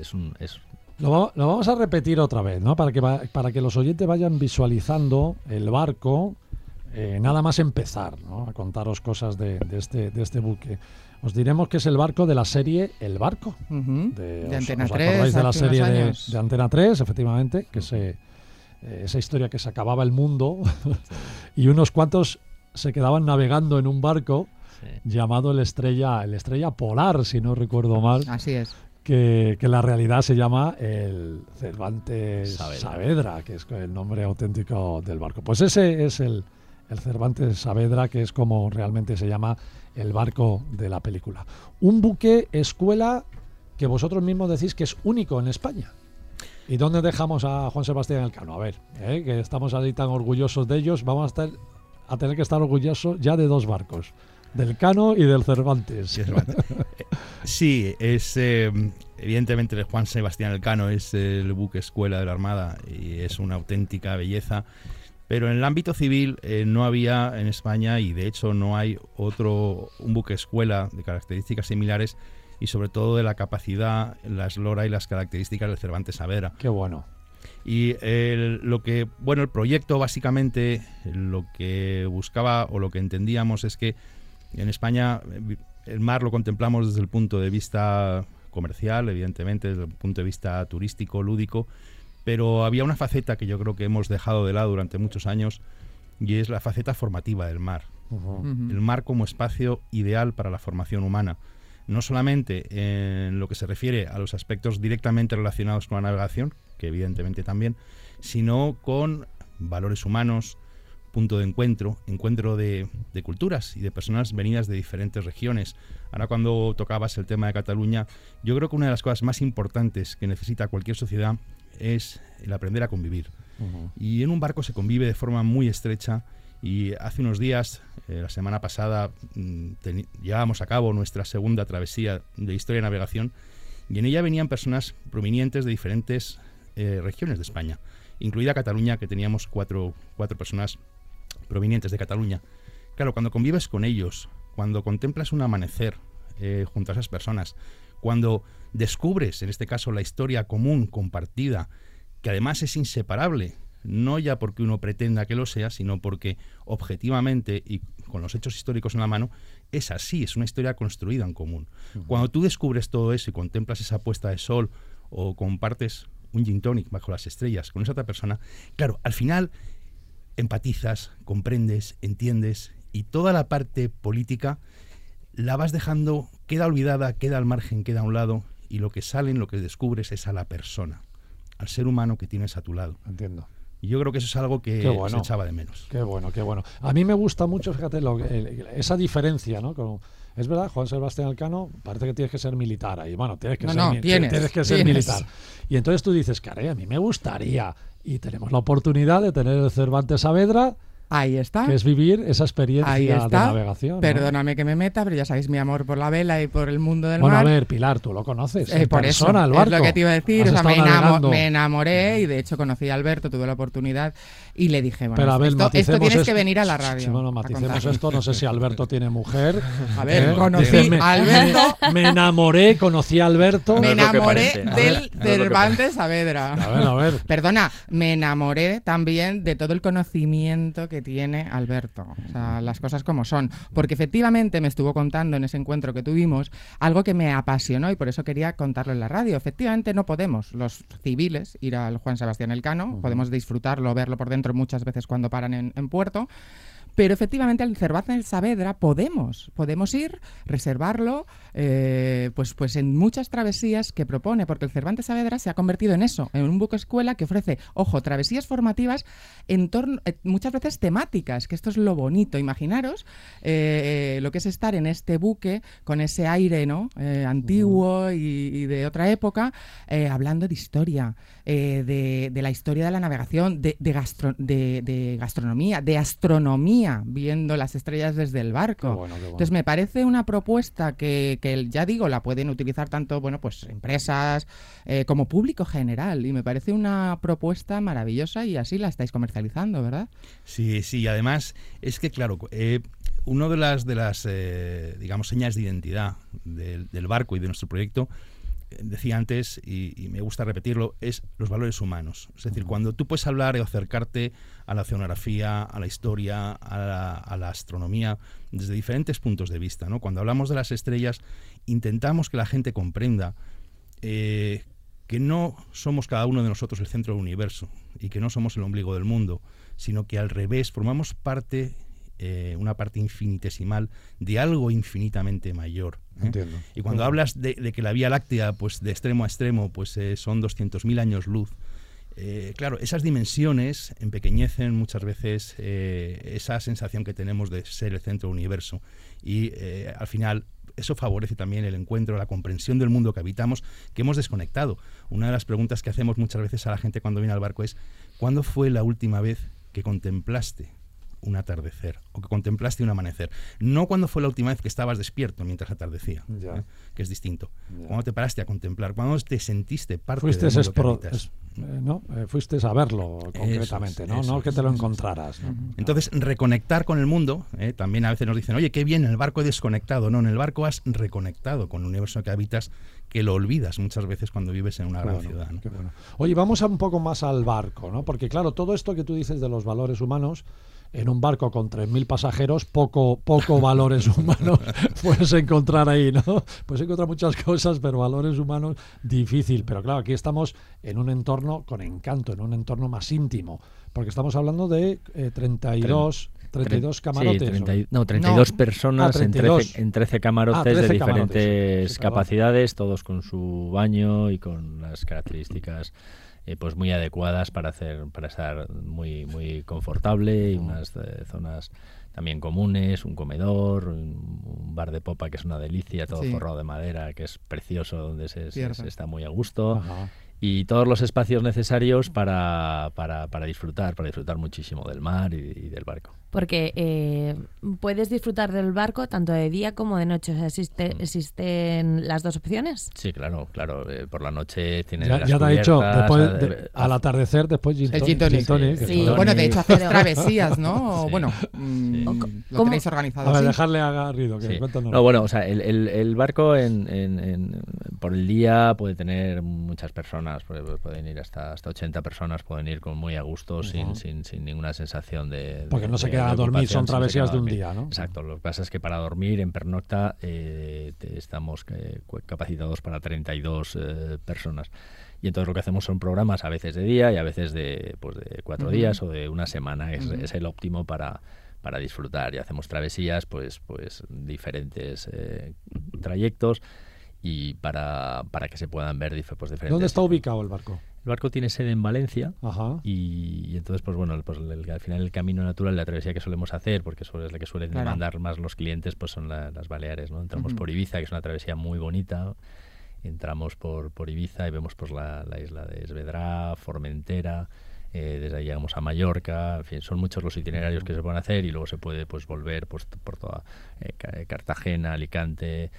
Lo vamos a repetir otra vez, ¿no? Para que los oyentes vayan visualizando el barco. Nada más empezar, ¿no? A contaros cosas de este buque. Os diremos que es el barco de la serie El Barco. De Antena ¿Os 3. acordáis de la hace serie unos de años. Antena 3, efectivamente? Que esa historia que se acababa el mundo y unos cuantos se quedaban navegando en un barco llamado el Estrella Polar, si no recuerdo mal. Así es. Que la realidad se llama el Cervantes Saavedra, que es el nombre auténtico del barco. Pues ese es el Cervantes Saavedra, que es como realmente se llama el barco de la película. Un buque escuela que vosotros mismos decís que es único en España. ¿Y dónde dejamos a Juan Sebastián Elcano? A ver, que estamos ahí tan orgullosos de ellos, vamos a tener que estar orgullosos ya de dos barcos, del Cano y del Cervantes. Sí, es evidentemente el Juan Sebastián Elcano es el buque escuela de la Armada y es una auténtica belleza. Pero en el ámbito civil no había en España, y de hecho no hay un buque escuela de características similares y sobre todo de la capacidad, la eslora y las características del Cervantes Saavedra. Qué bueno. Y el proyecto básicamente lo que buscaba o lo que entendíamos es que en España el mar lo contemplamos desde el punto de vista comercial, evidentemente, desde el punto de vista turístico, lúdico, pero había una faceta que yo creo que hemos dejado de lado durante muchos años y es la faceta formativa del mar. El mar como espacio ideal para la formación humana, no solamente en lo que se refiere a los aspectos directamente relacionados con la navegación, que evidentemente también, sino con valores humanos, punto de encuentro de culturas y de personas venidas de diferentes regiones. Ahora, cuando tocabas el tema de Cataluña, yo creo que una de las cosas más importantes que necesita cualquier sociedad es el aprender a convivir. Y en un barco se convive de forma muy estrecha, y hace unos días, la semana pasada, llevábamos a cabo nuestra segunda travesía de historia de navegación, y en ella venían personas provenientes de diferentes regiones de España, incluida Cataluña, que teníamos cuatro personas provenientes de Cataluña. Claro, cuando convives con ellos, cuando contemplas un amanecer junto a esas personas, cuando descubres, en este caso, la historia común, compartida, que además es inseparable, no ya porque uno pretenda que lo sea, sino porque objetivamente y con los hechos históricos en la mano, es así, es una historia construida en común. Cuando tú descubres todo eso y contemplas esa puesta de sol o compartes un gin tonic bajo las estrellas con esa otra persona, claro, al final empatizas, comprendes, entiendes, y toda la parte política la vas dejando, queda olvidada, queda al margen, queda a un lado, y lo que descubres es a la persona, al ser humano que tienes a tu lado. Entiendo. Y yo creo que eso es algo que se echaba de menos. Qué bueno, qué bueno. A mí me gusta mucho, fíjate, esa diferencia, ¿no? Es verdad, Juan Sebastián Elcano, parece que tienes que ser militar ahí. Bueno, tienes que ser militar. Y entonces tú dices, caray, a mí me gustaría, y tenemos la oportunidad de tener el Cervantes Saavedra. Ahí está. Que es vivir esa experiencia de navegación, ¿no? Perdóname que me meta, pero ya sabéis mi amor por la vela y por el mundo del mar. Bueno, a ver, Pilar, tú lo conoces. Por persona, eso, el barco. es lo que te iba a decir. O sea, me enamoré, y de hecho conocí a Alberto, tuve la oportunidad y le dije, bueno, pero a ver, esto tienes que venir a la radio. Sí, bueno, maticemos esto, no sé si Alberto tiene mujer. A ver, conocí a Alberto. Me enamoré, conocí a Alberto. Me enamoré del Cervantes Saavedra. A ver. Perdona, me enamoré también de todo el conocimiento que tiene Alberto. O sea, las cosas como son. Porque efectivamente me estuvo contando en ese encuentro que tuvimos algo que me apasionó, y por eso quería contarlo en la radio. Efectivamente no podemos, los civiles, ir al Juan Sebastián Elcano. Podemos disfrutarlo, verlo por dentro muchas veces cuando paran en puerto. Pero efectivamente al Cervantes Saavedra podemos ir, reservarlo, pues en muchas travesías que propone, porque el Cervantes Saavedra se ha convertido en eso, en un buque escuela que ofrece, ojo, travesías formativas en torno, muchas veces temáticas, que esto es lo bonito. Imaginaros lo que es estar en este buque con ese aire, ¿no? Antiguo y de otra época, hablando de historia, de la historia de la navegación, de gastronomía, de astronomía, viendo las estrellas desde el barco. Qué bueno. Entonces me parece una propuesta que ya digo, la pueden utilizar tanto, bueno, pues empresas como público general, y me parece una propuesta maravillosa, y así la estáis comercializando, ¿verdad? Sí, y además es que, claro, una de las digamos, señas de identidad del barco y de nuestro proyecto, decía antes, y me gusta repetirlo, es los valores humanos. Es decir, cuando tú puedes hablar o acercarte a la oceanografía, a la historia, a la astronomía, desde diferentes puntos de vista, ¿no? Cuando hablamos de las estrellas, intentamos que la gente comprenda que no somos cada uno de nosotros el centro del universo y que no somos el ombligo del mundo, sino que al revés, formamos parte, una parte infinitesimal de algo infinitamente mayor. Entiendo. Y cuando hablas de que la Vía Láctea, pues de extremo a extremo, pues son 200.000 años luz, claro, esas dimensiones empequeñecen muchas veces esa sensación que tenemos de ser el centro del universo, y al final eso favorece también el encuentro, la comprensión del mundo que habitamos, que hemos desconectado. Una de las preguntas que hacemos muchas veces a la gente cuando viene al barco es: ¿cuándo fue la última vez que contemplaste un atardecer o que contemplaste un amanecer? No cuando fue la última vez que estabas despierto mientras atardecía, que es distinto. Cuando te paraste a contemplar, cuando te sentiste parte del mundo que habitas. Fuiste a verlo concretamente, no que te lo encontraras, ¿no? Entonces, reconectar con el mundo, también a veces nos dicen: oye, qué bien, en el barco he desconectado. No, en el barco has reconectado con el universo que habitas, que lo olvidas muchas veces cuando vives en una gran ciudad, ¿no? Qué bueno. Oye, vamos un poco más al barco, ¿no? Porque claro, todo esto que tú dices de los valores humanos, en un barco con 3.000 pasajeros, poco valores humanos puedes encontrar ahí, ¿no? Puedes encontrar muchas cosas, pero valores humanos difícil. Pero claro, aquí estamos en un entorno con encanto, en un entorno más íntimo, porque estamos hablando de 32 camarotes. Sí, 32 personas 32. En 13 camarotes 13 de diferentes camarotes, sí, capacidades, todos con su baño y con las características pues muy adecuadas para estar muy confortable, y unas zonas también comunes, un comedor, un bar de popa que es una delicia, todo forrado de madera, que es precioso, donde se está muy a gusto. Ajá. Y todos los espacios necesarios para disfrutar muchísimo del mar y del barco. Porque puedes disfrutar del barco tanto de día como de noche. O sea, ¿existen las dos opciones? Sí, claro. Por la noche tienes Ya te ha dicho, al atardecer, después gin tonic. Sí. Bueno, de hecho, haces travesías, ¿no? Sí. Bueno, lo tenéis organizado. A ver, así. dejarle a Garrido, que cuéntanos. No, bueno, o sea, el barco por el día puede tener muchas personas, pueden ir hasta 80 personas, pueden ir con muy a gusto, sin ninguna sensación de... Porque no se quedan a dormir, son travesías de un día, ¿no? Exacto, lo que pasa es que para dormir en pernocta estamos capacitados para 32 personas. Y entonces lo que hacemos son programas a veces de día y a veces de 4 días o de una semana. Es el óptimo para disfrutar, y hacemos travesías, pues diferentes trayectos, y para que se puedan ver diferentes... ¿Dónde está ubicado el barco? El barco tiene sede en Valencia. Ajá. Y entonces, pues bueno, al final el camino natural, la travesía que solemos hacer, porque es la que suelen demandar más los clientes, pues son las Baleares, ¿no? Entramos por Ibiza, que es una travesía muy bonita. Entramos por Ibiza y vemos pues la isla de Esvedra, Formentera. Desde ahí llegamos a Mallorca. En fin, son muchos los itinerarios que se pueden hacer, y luego se puede pues volver pues por toda Cartagena, Alicante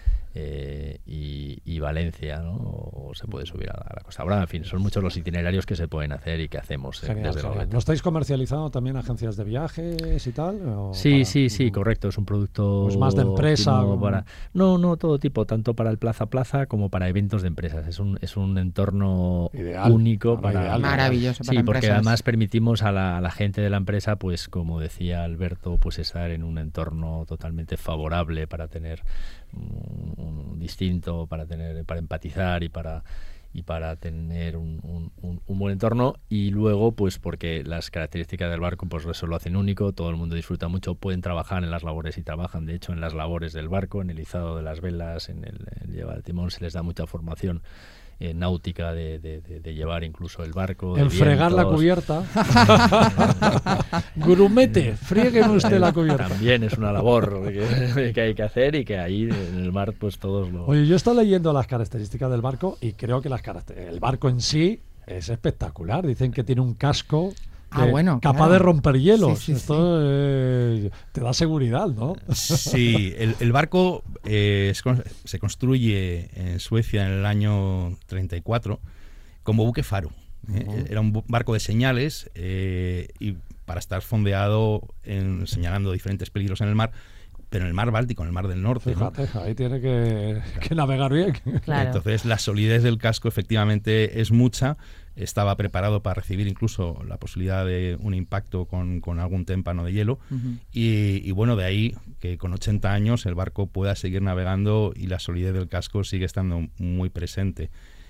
y Valencia, ¿no? O se puede subir a la Costa Brava. En fin, son muchos los itinerarios que se pueden hacer y que hacemos desde la ¿No estáis comercializando también agencias de viajes y tal? Sí, correcto. Es un producto pues más de empresa. No, todo tipo, tanto para el plaza a plaza como para eventos de empresas. Es un entorno ideal, único maravilloso para sí, porque empresas. Además permitimos a la gente de la empresa, pues como decía Alberto, pues estar en un entorno totalmente favorable para tener un distinto, para empatizar y y para tener un buen entorno, y luego pues porque las características del barco pues eso lo hacen único, todo el mundo disfruta mucho, pueden trabajar en las labores y trabajan de hecho en las labores del barco, en el izado de las velas, en llevar el timón, se les da mucha formación náutica de llevar incluso el barco, en fregar la cubierta. Grumete, frígueme usted la cubierta. También es una labor que hay que hacer y que ahí en el mar pues todos lo... Oye, yo he estado leyendo las características del barco y creo que el barco en sí es espectacular. Dicen que tiene un casco capaz claro. de romper hielos. Sí, Esto te da seguridad, ¿no? Sí, el barco se construye en Suecia en el año 34 como buque faro. Era un barco de señales y para estar fondeado señalando diferentes peligros en el mar, pero en el mar Báltico, en el mar del Norte. Fíjate, ¿no? Ahí tiene que navegar bien. Claro. Entonces la solidez del casco efectivamente es mucha. Estaba preparado para recibir incluso la posibilidad de un impacto con algún témpano de hielo. Y bueno, de ahí que con 80 años el barco pueda seguir navegando y la solidez del casco sigue estando muy presente.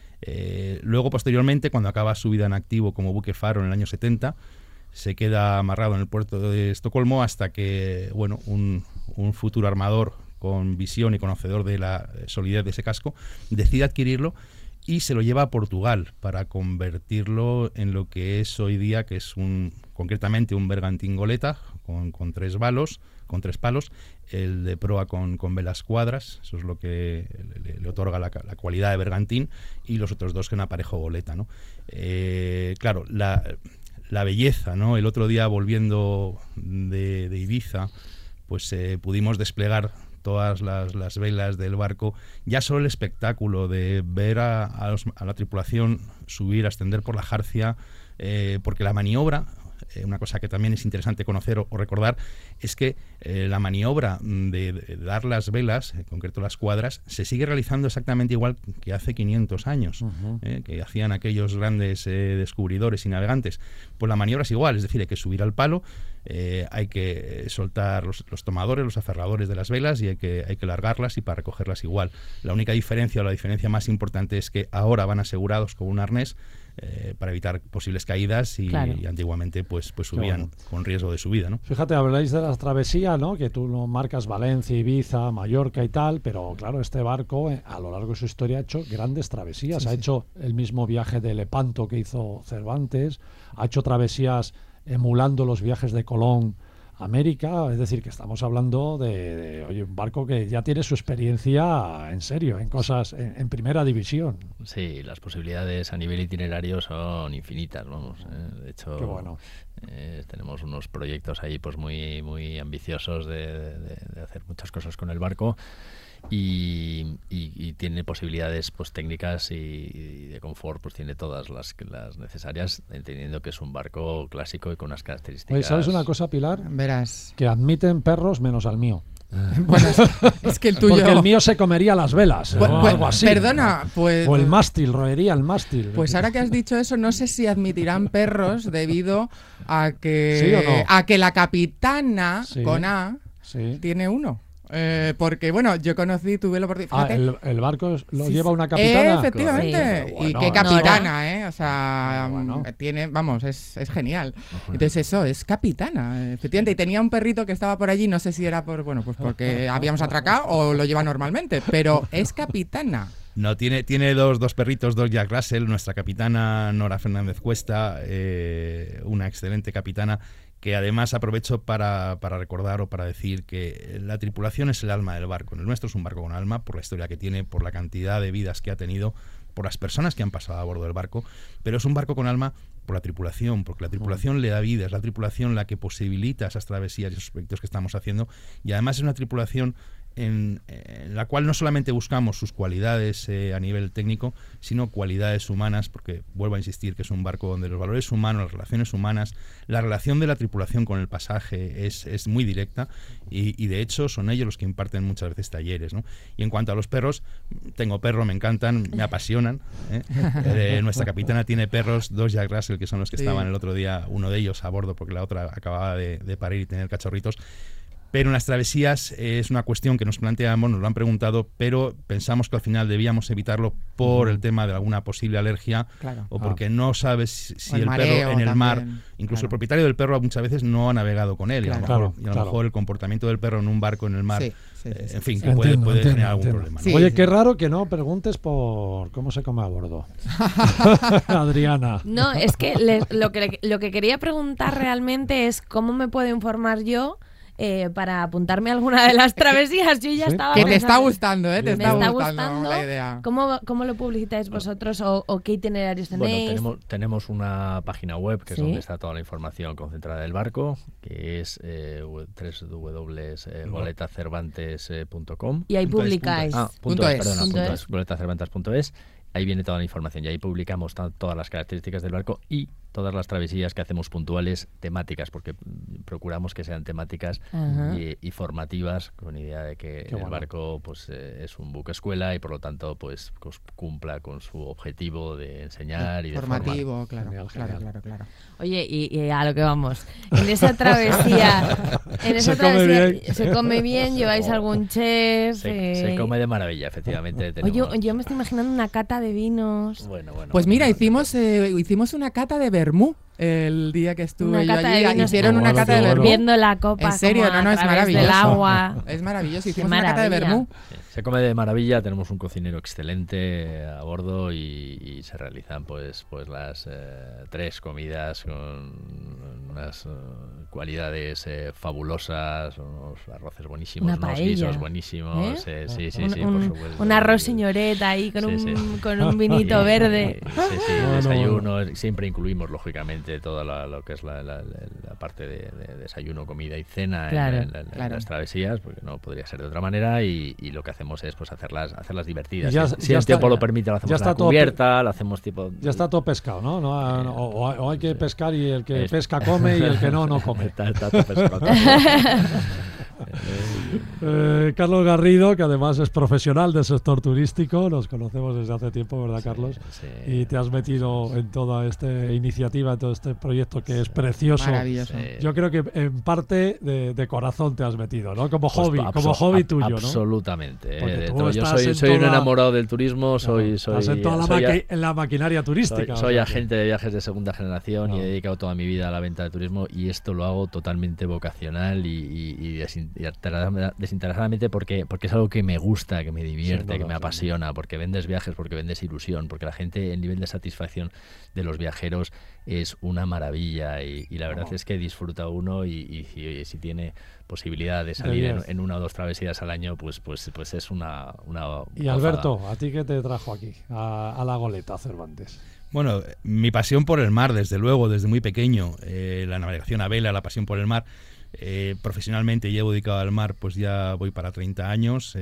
Luego, posteriormente, cuando acaba su vida en activo como buque faro en el año 70, se queda amarrado en el puerto de Estocolmo hasta que un futuro armador con visión y conocedor de la solidez de ese casco decide adquirirlo y se lo lleva a Portugal para convertirlo en lo que es hoy día, que es concretamente un bergantín goleta con 3 palos, el de proa con velas cuadras, eso es lo que le otorga la cualidad de bergantín, y los otros 2 que en aparejo goleta, ¿no? Claro, la belleza, ¿no? El otro día volviendo de Ibiza, pues pudimos desplegar todas las velas del barco. Ya solo el espectáculo de ver a la tripulación subir, ascender por la jarcia, porque la maniobra, una cosa que también es interesante conocer o recordar, es que la maniobra de dar las velas, en concreto las cuadras, se sigue realizando exactamente igual que hace 500 años, que hacían aquellos grandes descubridores y navegantes. Pues la maniobra es igual, es decir, hay que subir al palo, hay que soltar los tomadores, los aferradores de las velas, y hay que largarlas, y para recogerlas igual. La única diferencia, o la diferencia más importante, es que ahora van asegurados con un arnés para evitar posibles caídas y antiguamente pues subían con riesgo de su vida, ¿no? Fíjate, habláis de la travesía, ¿no? Que tú lo marcas Valencia, Ibiza, Mallorca y tal, pero claro, este barco a lo largo de su historia ha hecho grandes travesías. Ha hecho el mismo viaje de Lepanto que hizo Cervantes, ha hecho travesías emulando los viajes de Colón a América, es decir, que estamos hablando de un barco que ya tiene su experiencia en serio, en cosas en primera división. Sí, las posibilidades a nivel itinerario son infinitas, vamos. De hecho, qué bueno. Tenemos unos proyectos ahí pues muy, muy ambiciosos de hacer muchas cosas con el barco. Y tiene posibilidades pues técnicas y de confort, pues tiene todas las necesarias, entendiendo que es un barco clásico y con unas características. Oye, ¿sabes una cosa, Pilar? Verás. Que admiten perros menos al mío. Bueno, es que el tuyo... Porque el mío se comería las velas, o algo así. Perdona, pues... O el mástil, roería el mástil. Pues ahora que has dicho eso, no sé si admitirán perros debido a que... ¿Sí o no? A que la capitana, sí, con A, sí, tiene uno. Porque, bueno, yo tuve la oportunidad... el barco lo lleva una capitana. Efectivamente. Sí, bueno, y qué capitana, O sea, bueno. tiene, vamos, es genial. Entonces eso, es capitana, efectivamente. Y tenía un perrito que estaba por allí, no sé si era pues porque habíamos atracado o lo lleva normalmente, pero es capitana. No, tiene dos perritos, 2 Jack Russell, nuestra capitana Nora Fernández Cuesta, una excelente capitana, que además aprovecho para recordar o para decir que la tripulación es el alma del barco. El nuestro es un barco con alma, por la historia que tiene, por la cantidad de vidas que ha tenido, por las personas que han pasado a bordo del barco, pero es un barco con alma por la tripulación, porque la tripulación le da vida, es la tripulación la que posibilita esas travesías y esos proyectos que estamos haciendo, y además es una tripulación en la cual no solamente buscamos sus cualidades a nivel técnico, sino cualidades humanas, porque vuelvo a insistir que es un barco donde los valores humanos, las relaciones humanas, la relación de la tripulación con el pasaje es muy directa, y de hecho son ellos los que imparten muchas veces talleres, ¿no? Y en cuanto a los perros, tengo perro, me encantan, me apasionan, nuestra capitana tiene perros, 2 Jack Russell, que son los que estaban el otro día, uno de ellos a bordo porque la otra acababa de parir y tener cachorritos. Pero en las travesías es una cuestión que nos planteamos, nos lo han preguntado, pero pensamos que al final debíamos evitarlo por el tema de alguna posible alergia, o porque no sabes si el perro en el mar, incluso el propietario del perro muchas veces no ha navegado con él, y a lo mejor el comportamiento del perro en un barco en el mar, en fin, que puede generar algún problema, ¿no? Oye, qué raro que no preguntes por cómo se come a bordo. Adriana. No, es que lo que quería preguntar realmente es cómo me puedo informar yo para apuntarme a alguna de las travesías. Yo ya estaba que pensando, te está gustando, te me está gustando la idea. ¿Cómo lo publicitáis vosotros o qué itinerarios tenéis? Bueno, tenemos una página web que es donde está toda la información concentrada del barco, que es www.goletacervantes.com. Y ahí publicáis. Goletacervantes.es. Ahí viene toda la información y ahí publicamos todas las características del barco y todas las travesías que hacemos puntuales temáticas, porque procuramos que sean temáticas y formativas, con idea de que el barco pues es un buque escuela y por lo tanto pues cumpla con su objetivo de enseñar y de formativo, formar. Claro. Oye, y a lo que vamos. En esa travesía, se come bien, lleváis algún chef. Se come de maravilla, efectivamente. Oye, yo me estoy imaginando una cata de vinos. Bueno. Pues mira, hicimos una cata de vermú el día que estuve yo allí. Hicieron una cata de vermú. Viendo la copa. En serio, como es maravilloso. Del agua. Es maravilloso. Hicimos una cata de vermú. Sí, se come de maravilla. Tenemos un cocinero excelente a bordo y se realizan pues las 3 comidas con unas cualidades fabulosas, unos arroces buenísimos, unos guisos buenísimos. Sí, por supuesto. Un arroz señoreta ahí con un vinito verde. Sí, desayuno. Siempre incluimos, lógicamente, todo lo que es la parte de desayuno, comida y cena en las travesías, porque no podría ser de otra manera, y lo que hacemos es pues hacerlas divertidas. Si el tiempo lo permite, lo hacemos en la cubierta, lo hacemos tipo... Ya está todo pescado, ¿no? O hay que pescar y el que pesca come y el que no come. Está todo pescado. Carlos Garrido, que además es profesional del sector turístico, nos conocemos desde hace tiempo, ¿verdad, Carlos? Sí. Y te has metido en toda esta iniciativa, en todo este proyecto que es precioso. Maravilloso. Yo creo que en parte de corazón te has metido, ¿no? Como hobby tuyo, ¿no? Absolutamente. Yo soy un enamorado del turismo, estás en la maquinaria turística. Soy agente de viajes de segunda generación y he dedicado toda mi vida a la venta de turismo, y esto lo hago totalmente vocacional y desinteresadamente porque es algo que me gusta, que me divierte, que me apasiona, porque vendes viajes, porque vendes ilusión, porque la gente, el nivel de satisfacción de los viajeros es una maravilla, y la verdad es que disfruta uno, y si tiene posibilidad de salir en 1 o 2 travesías al año, pues es una Y Alberto, ¿a ti qué te trajo aquí, a la Goleta Cervantes? Bueno, mi pasión por el mar, desde luego, desde muy pequeño, la navegación a vela, la pasión por el mar. Profesionalmente llevo dedicado al mar, pues ya voy para 30 años,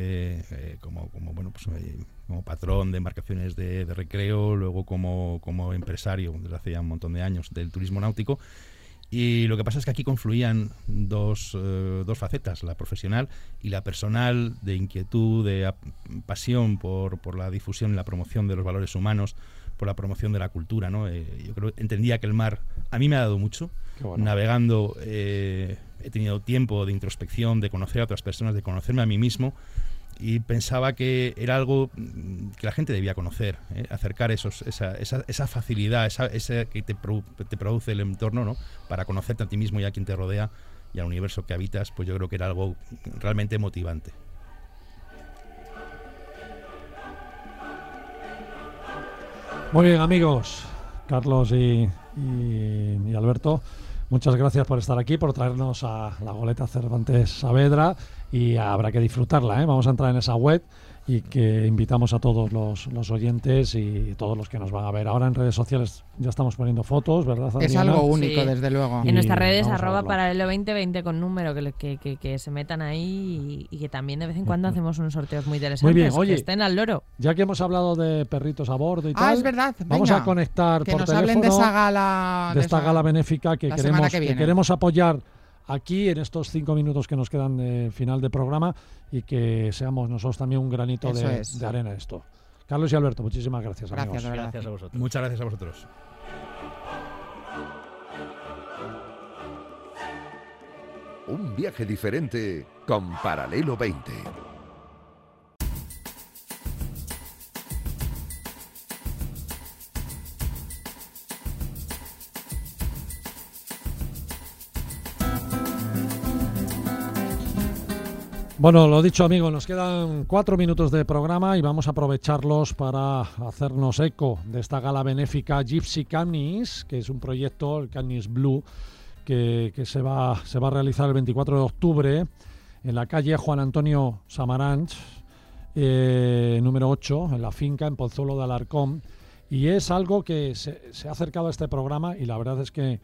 como patrón de embarcaciones de recreo, luego como empresario desde hace ya un montón de años del turismo náutico. Y lo que pasa es que aquí confluían dos facetas, la profesional y la personal, de inquietud, de pasión por la difusión y la promoción de los valores humanos, por la promoción de la cultura, ¿no? Yo entendía que el mar a mí me ha dado mucho. Navegando he tenido tiempo de introspección, de conocer a otras personas, de conocerme a mí mismo, y pensaba que era algo que la gente debía conocer, acercar esa facilidad, esa que te produce el entorno, ¿no? Para conocerte a ti mismo y a quien te rodea y al universo que habitas, pues yo creo que era algo realmente motivante. Muy bien, amigos, Carlos y Alberto, muchas gracias por estar aquí, por traernos a la Goleta Cervantes Saavedra, y habrá que disfrutarla, ¿eh? Vamos a entrar en esa web, y que invitamos a todos los oyentes y todos los que nos van a ver. Ahora en redes sociales ya estamos poniendo fotos, ¿verdad, Adriana? Es algo único, desde luego. En nuestras redes, @paralelo2020 con número, que se metan ahí, y que también de vez en cuando hacemos unos sorteos muy interesantes. Muy bien, oye, que estén al loro. Ya que hemos hablado de perritos a bordo y tal, es verdad. Vamos a conectar que por nos teléfono hablen de esa gala, de esta gala benéfica que queremos apoyar aquí en estos 5 minutos que nos quedan de final de programa, y que seamos nosotros también un granito de arena en esto. Carlos y Alberto, muchísimas gracias, amigos. Gracias a vosotros. Muchas gracias a vosotros. un viaje diferente con Paralelo 20. Bueno, lo dicho, amigos, nos quedan 4 minutos de programa y vamos a aprovecharlos para hacernos eco de esta gala benéfica Gypsy Canis, que es un proyecto, el Canis Blue, que se va a realizar el 24 de octubre en la calle Juan Antonio Samaranch, número 8, en la finca en Pozuelo de Alarcón. Y es algo que se ha acercado a este programa y la verdad es que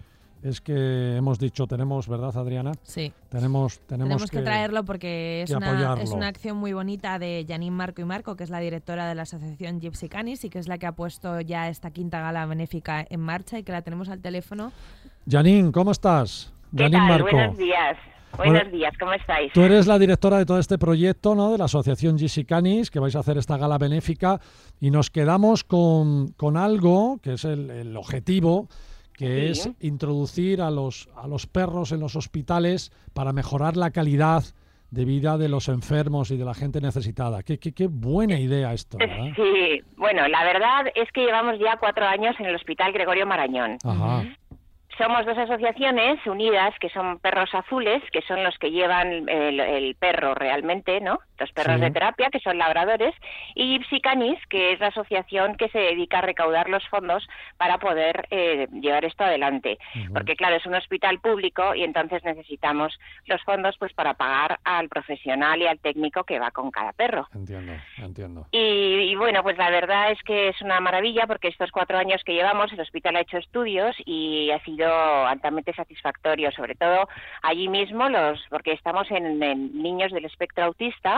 hemos dicho, tenemos, ¿verdad, Adriana? Sí. Tenemos que traerlo porque es apoyarlo. una acción muy bonita de Janine Marco y Marco, que es la directora de la asociación Gypsy Canis y que es la que ha puesto ya esta quinta gala benéfica en marcha y que la tenemos al teléfono. Janine, ¿cómo estás? ¿Qué Janine tal? Marco. Buenos días. Buenos días, ¿cómo estáis? Tú eres la directora de todo este proyecto, ¿no? De la asociación Gypsy Canis, que vais a hacer esta gala benéfica y nos quedamos con algo que es el objetivo, que es introducir a los perros en los hospitales para mejorar la calidad de vida de los enfermos y de la gente necesitada. Qué buena idea esto, ¿verdad? Sí, bueno, la verdad es que llevamos ya 4 años en el Hospital Gregorio Marañón. Ajá. Somos 2 asociaciones unidas, que son Perros Azules, que son los que llevan el perro realmente, ¿no? Los perros de terapia, que son labradores, y Gypsy Canis, que es la asociación que se dedica a recaudar los fondos para poder llevar esto adelante. Porque, claro, es un hospital público y entonces necesitamos los fondos pues para pagar al profesional y al técnico que va con cada perro. Entiendo. Y bueno, pues la verdad es que es una maravilla porque estos 4 años que llevamos, el hospital ha hecho estudios y ha sido altamente satisfactorio, sobre todo allí mismo, porque estamos en niños del espectro autista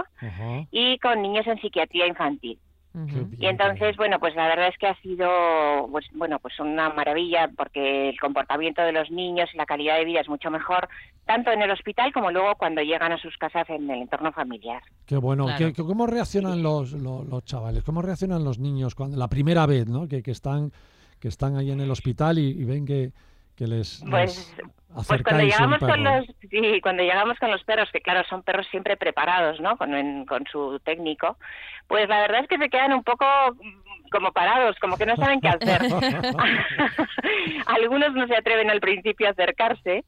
y con niños en psiquiatría infantil. Y entonces, bueno, pues la verdad es que ha sido pues una maravilla porque el comportamiento de los niños y la calidad de vida es mucho mejor, tanto en el hospital como luego cuando llegan a sus casas en el entorno familiar. Qué bueno. Claro. ¿Cómo reaccionan los chavales? ¿Cómo reaccionan los niños cuando la primera vez, ¿no? que están ahí en el hospital y ven que les cuando llegamos cuando llegamos con los perros, que claro, son perros siempre preparados, ¿no? Con su técnico, pues la verdad es que se quedan un poco como parados, como que no saben qué hacer. Algunos no se atreven al principio a acercarse.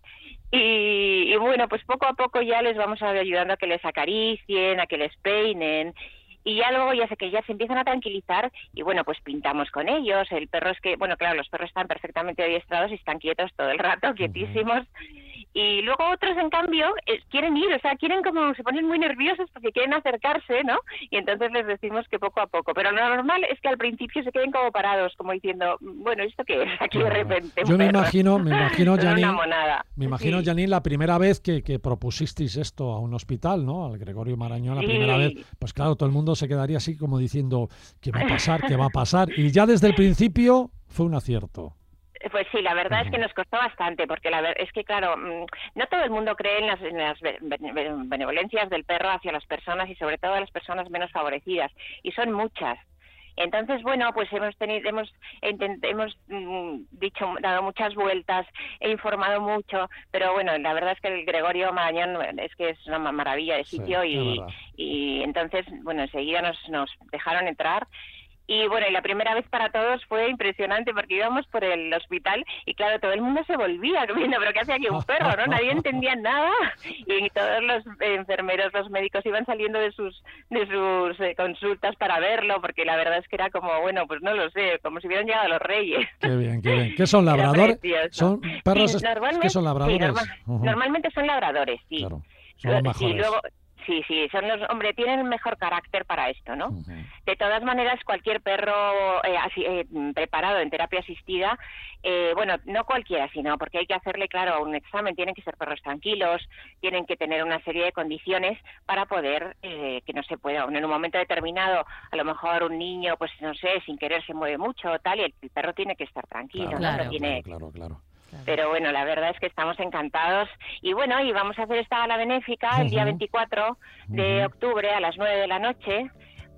Y bueno, pues poco a poco ya les vamos ayudando a que les acaricien, a que les peinen. Y ya luego ya sé que ya se empiezan a tranquilizar y bueno, pues pintamos con ellos. El perro es que, bueno, claro, los perros están perfectamente adiestrados y están quietos todo el rato, quietísimos. Y luego otros, en cambio, quieren ir, o sea, quieren como, se ponen muy nerviosos porque quieren acercarse, ¿no? Y entonces les decimos que poco a poco. Pero lo normal es que al principio se queden como parados, como diciendo, bueno, ¿esto qué es? Aquí de repente. Yo me imagino, Janine, Janine, la primera vez que propusisteis esto a un hospital, ¿no? Al Gregorio Marañón, la primera vez, pues claro, todo el mundo se quedaría así como diciendo, ¿qué va a pasar? ¿Qué va a pasar? Y ya desde el principio fue un acierto. Pues sí, la verdad es que nos costó bastante, porque la verdad es que, claro, no todo el mundo cree en las benevolencias del perro hacia las personas y sobre todo a las personas menos favorecidas, y son muchas. Entonces, bueno, pues hemos dado muchas vueltas, he informado mucho, pero bueno, la verdad es que el Gregorio Marañón es que es una maravilla de sitio y entonces, bueno, enseguida nos dejaron entrar. Y bueno, y la primera vez para todos fue impresionante porque íbamos por el hospital y claro, todo el mundo se volvía viendo, pero ¿qué hacía aquí un perro? ¿No? Nadie entendía nada y todos los enfermeros, los médicos iban saliendo de sus consultas para verlo porque la verdad es que era como, bueno, pues no lo sé, como si hubieran llegado los reyes. Qué bien. ¿Qué son labradores? ¿Son perros que son labradores? Normalmente son labradores, sí. Claro, son los mejores. Y luego, sí, tienen mejor carácter para esto, ¿no? De todas maneras, cualquier perro preparado en terapia asistida, bueno, no cualquiera, sino porque hay que hacerle, claro, un examen, tienen que ser perros tranquilos, tienen que tener una serie de condiciones para poder, que no se pueda, en un momento determinado, a lo mejor un niño, pues no sé, sin querer se mueve mucho o tal, y el perro tiene que estar tranquilo, claro, ¿no? Claro. Pero bueno, la verdad es que estamos encantados y bueno, y vamos a hacer esta gala benéfica el día 24 de octubre a las 9 de la noche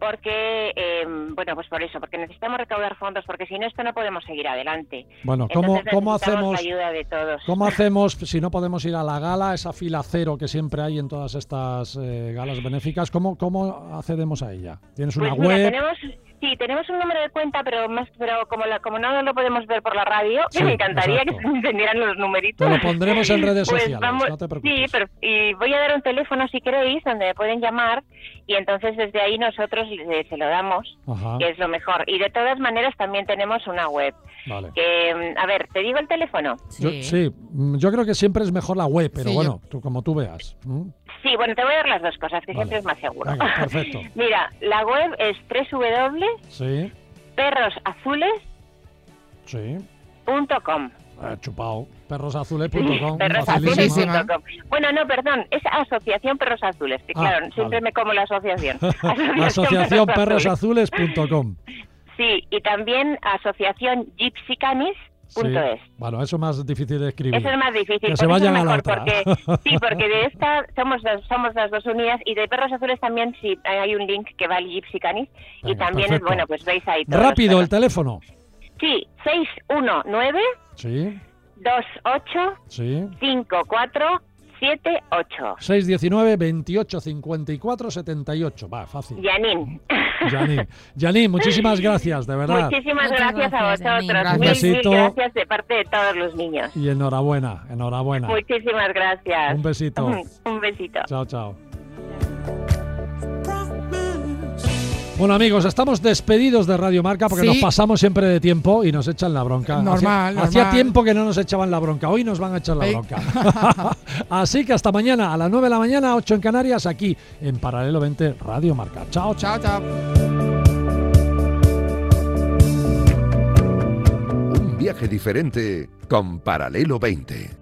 porque, bueno, pues por eso, porque necesitamos recaudar fondos, porque si no, esto no podemos seguir adelante. Bueno, Entonces, ¿cómo necesitamos hacemos? la ayuda de todos. ¿Cómo hacemos si no podemos ir a la gala, esa fila cero que siempre hay en todas estas galas benéficas? ¿Cómo accedemos a ella? ¿Tienes una Pues mira, web? tenemos un número de cuenta, pero como no lo podemos ver por la radio, Sí, me encantaría exacto. que se entendieran los numeritos. Te lo pondremos en redes Pues sociales, vamos- no te preocupes. Sí, pero y voy a dar un teléfono si queréis, donde me pueden llamar, y entonces desde ahí nosotros se lo damos, Ajá, que es lo mejor. Y de todas maneras también tenemos una web. vale. Que, a ver, ¿te digo el teléfono? Yo creo que siempre es mejor la web, pero Sí, bueno, como tú veas. Sí, bueno, te voy a dar las dos cosas, que Vale. siempre es más seguro. Venga, perfecto. Mira, la web es Sí, www.perrosazules.com. sí. Chupao. Perrosazules.com. Perrosazules.com. Bueno, no, perdón, es Asociación Perros Azules, que claro, siempre vale. me como la asociación. Asociación Perros Azules. perrosazules.com. Sí, y también Asociación Gypsycanis.es. Bueno, eso es más difícil de escribir. Eso es más difícil, Que por se eso vayan es a la mejor, otra. porque de esta somos las dos unidas, y de Perros Azules también sí hay un link que va al Gypsycanis, y Venga, también perfecto. bueno, pues veis ahí todos Rápido, los el teléfono. Sí, 619 Sí, 28 sí. 5478. 619 28 54 78. Va, fácil. Yanin. Yanin, muchísimas gracias, de verdad. Muchísimas Muchas gracias a gracias, Yanin. vosotros. Gracias. Mil Besito. gracias de parte de todos los niños. Y enhorabuena. Muchísimas gracias. Un besito. Un besito. Chao, chao. Bueno, amigos, estamos despedidos de Radio Marca porque Sí. nos pasamos siempre de tiempo y nos echan la bronca. Normal, Hacía normal. tiempo que no nos echaban la bronca. Hoy nos van a echar la Sí. bronca. Así que hasta mañana a las 9 de la mañana, 8 en Canarias, aquí en Paralelo 20 Radio Marca. Chao, chao. Chao, chao. Un viaje diferente con Paralelo 20.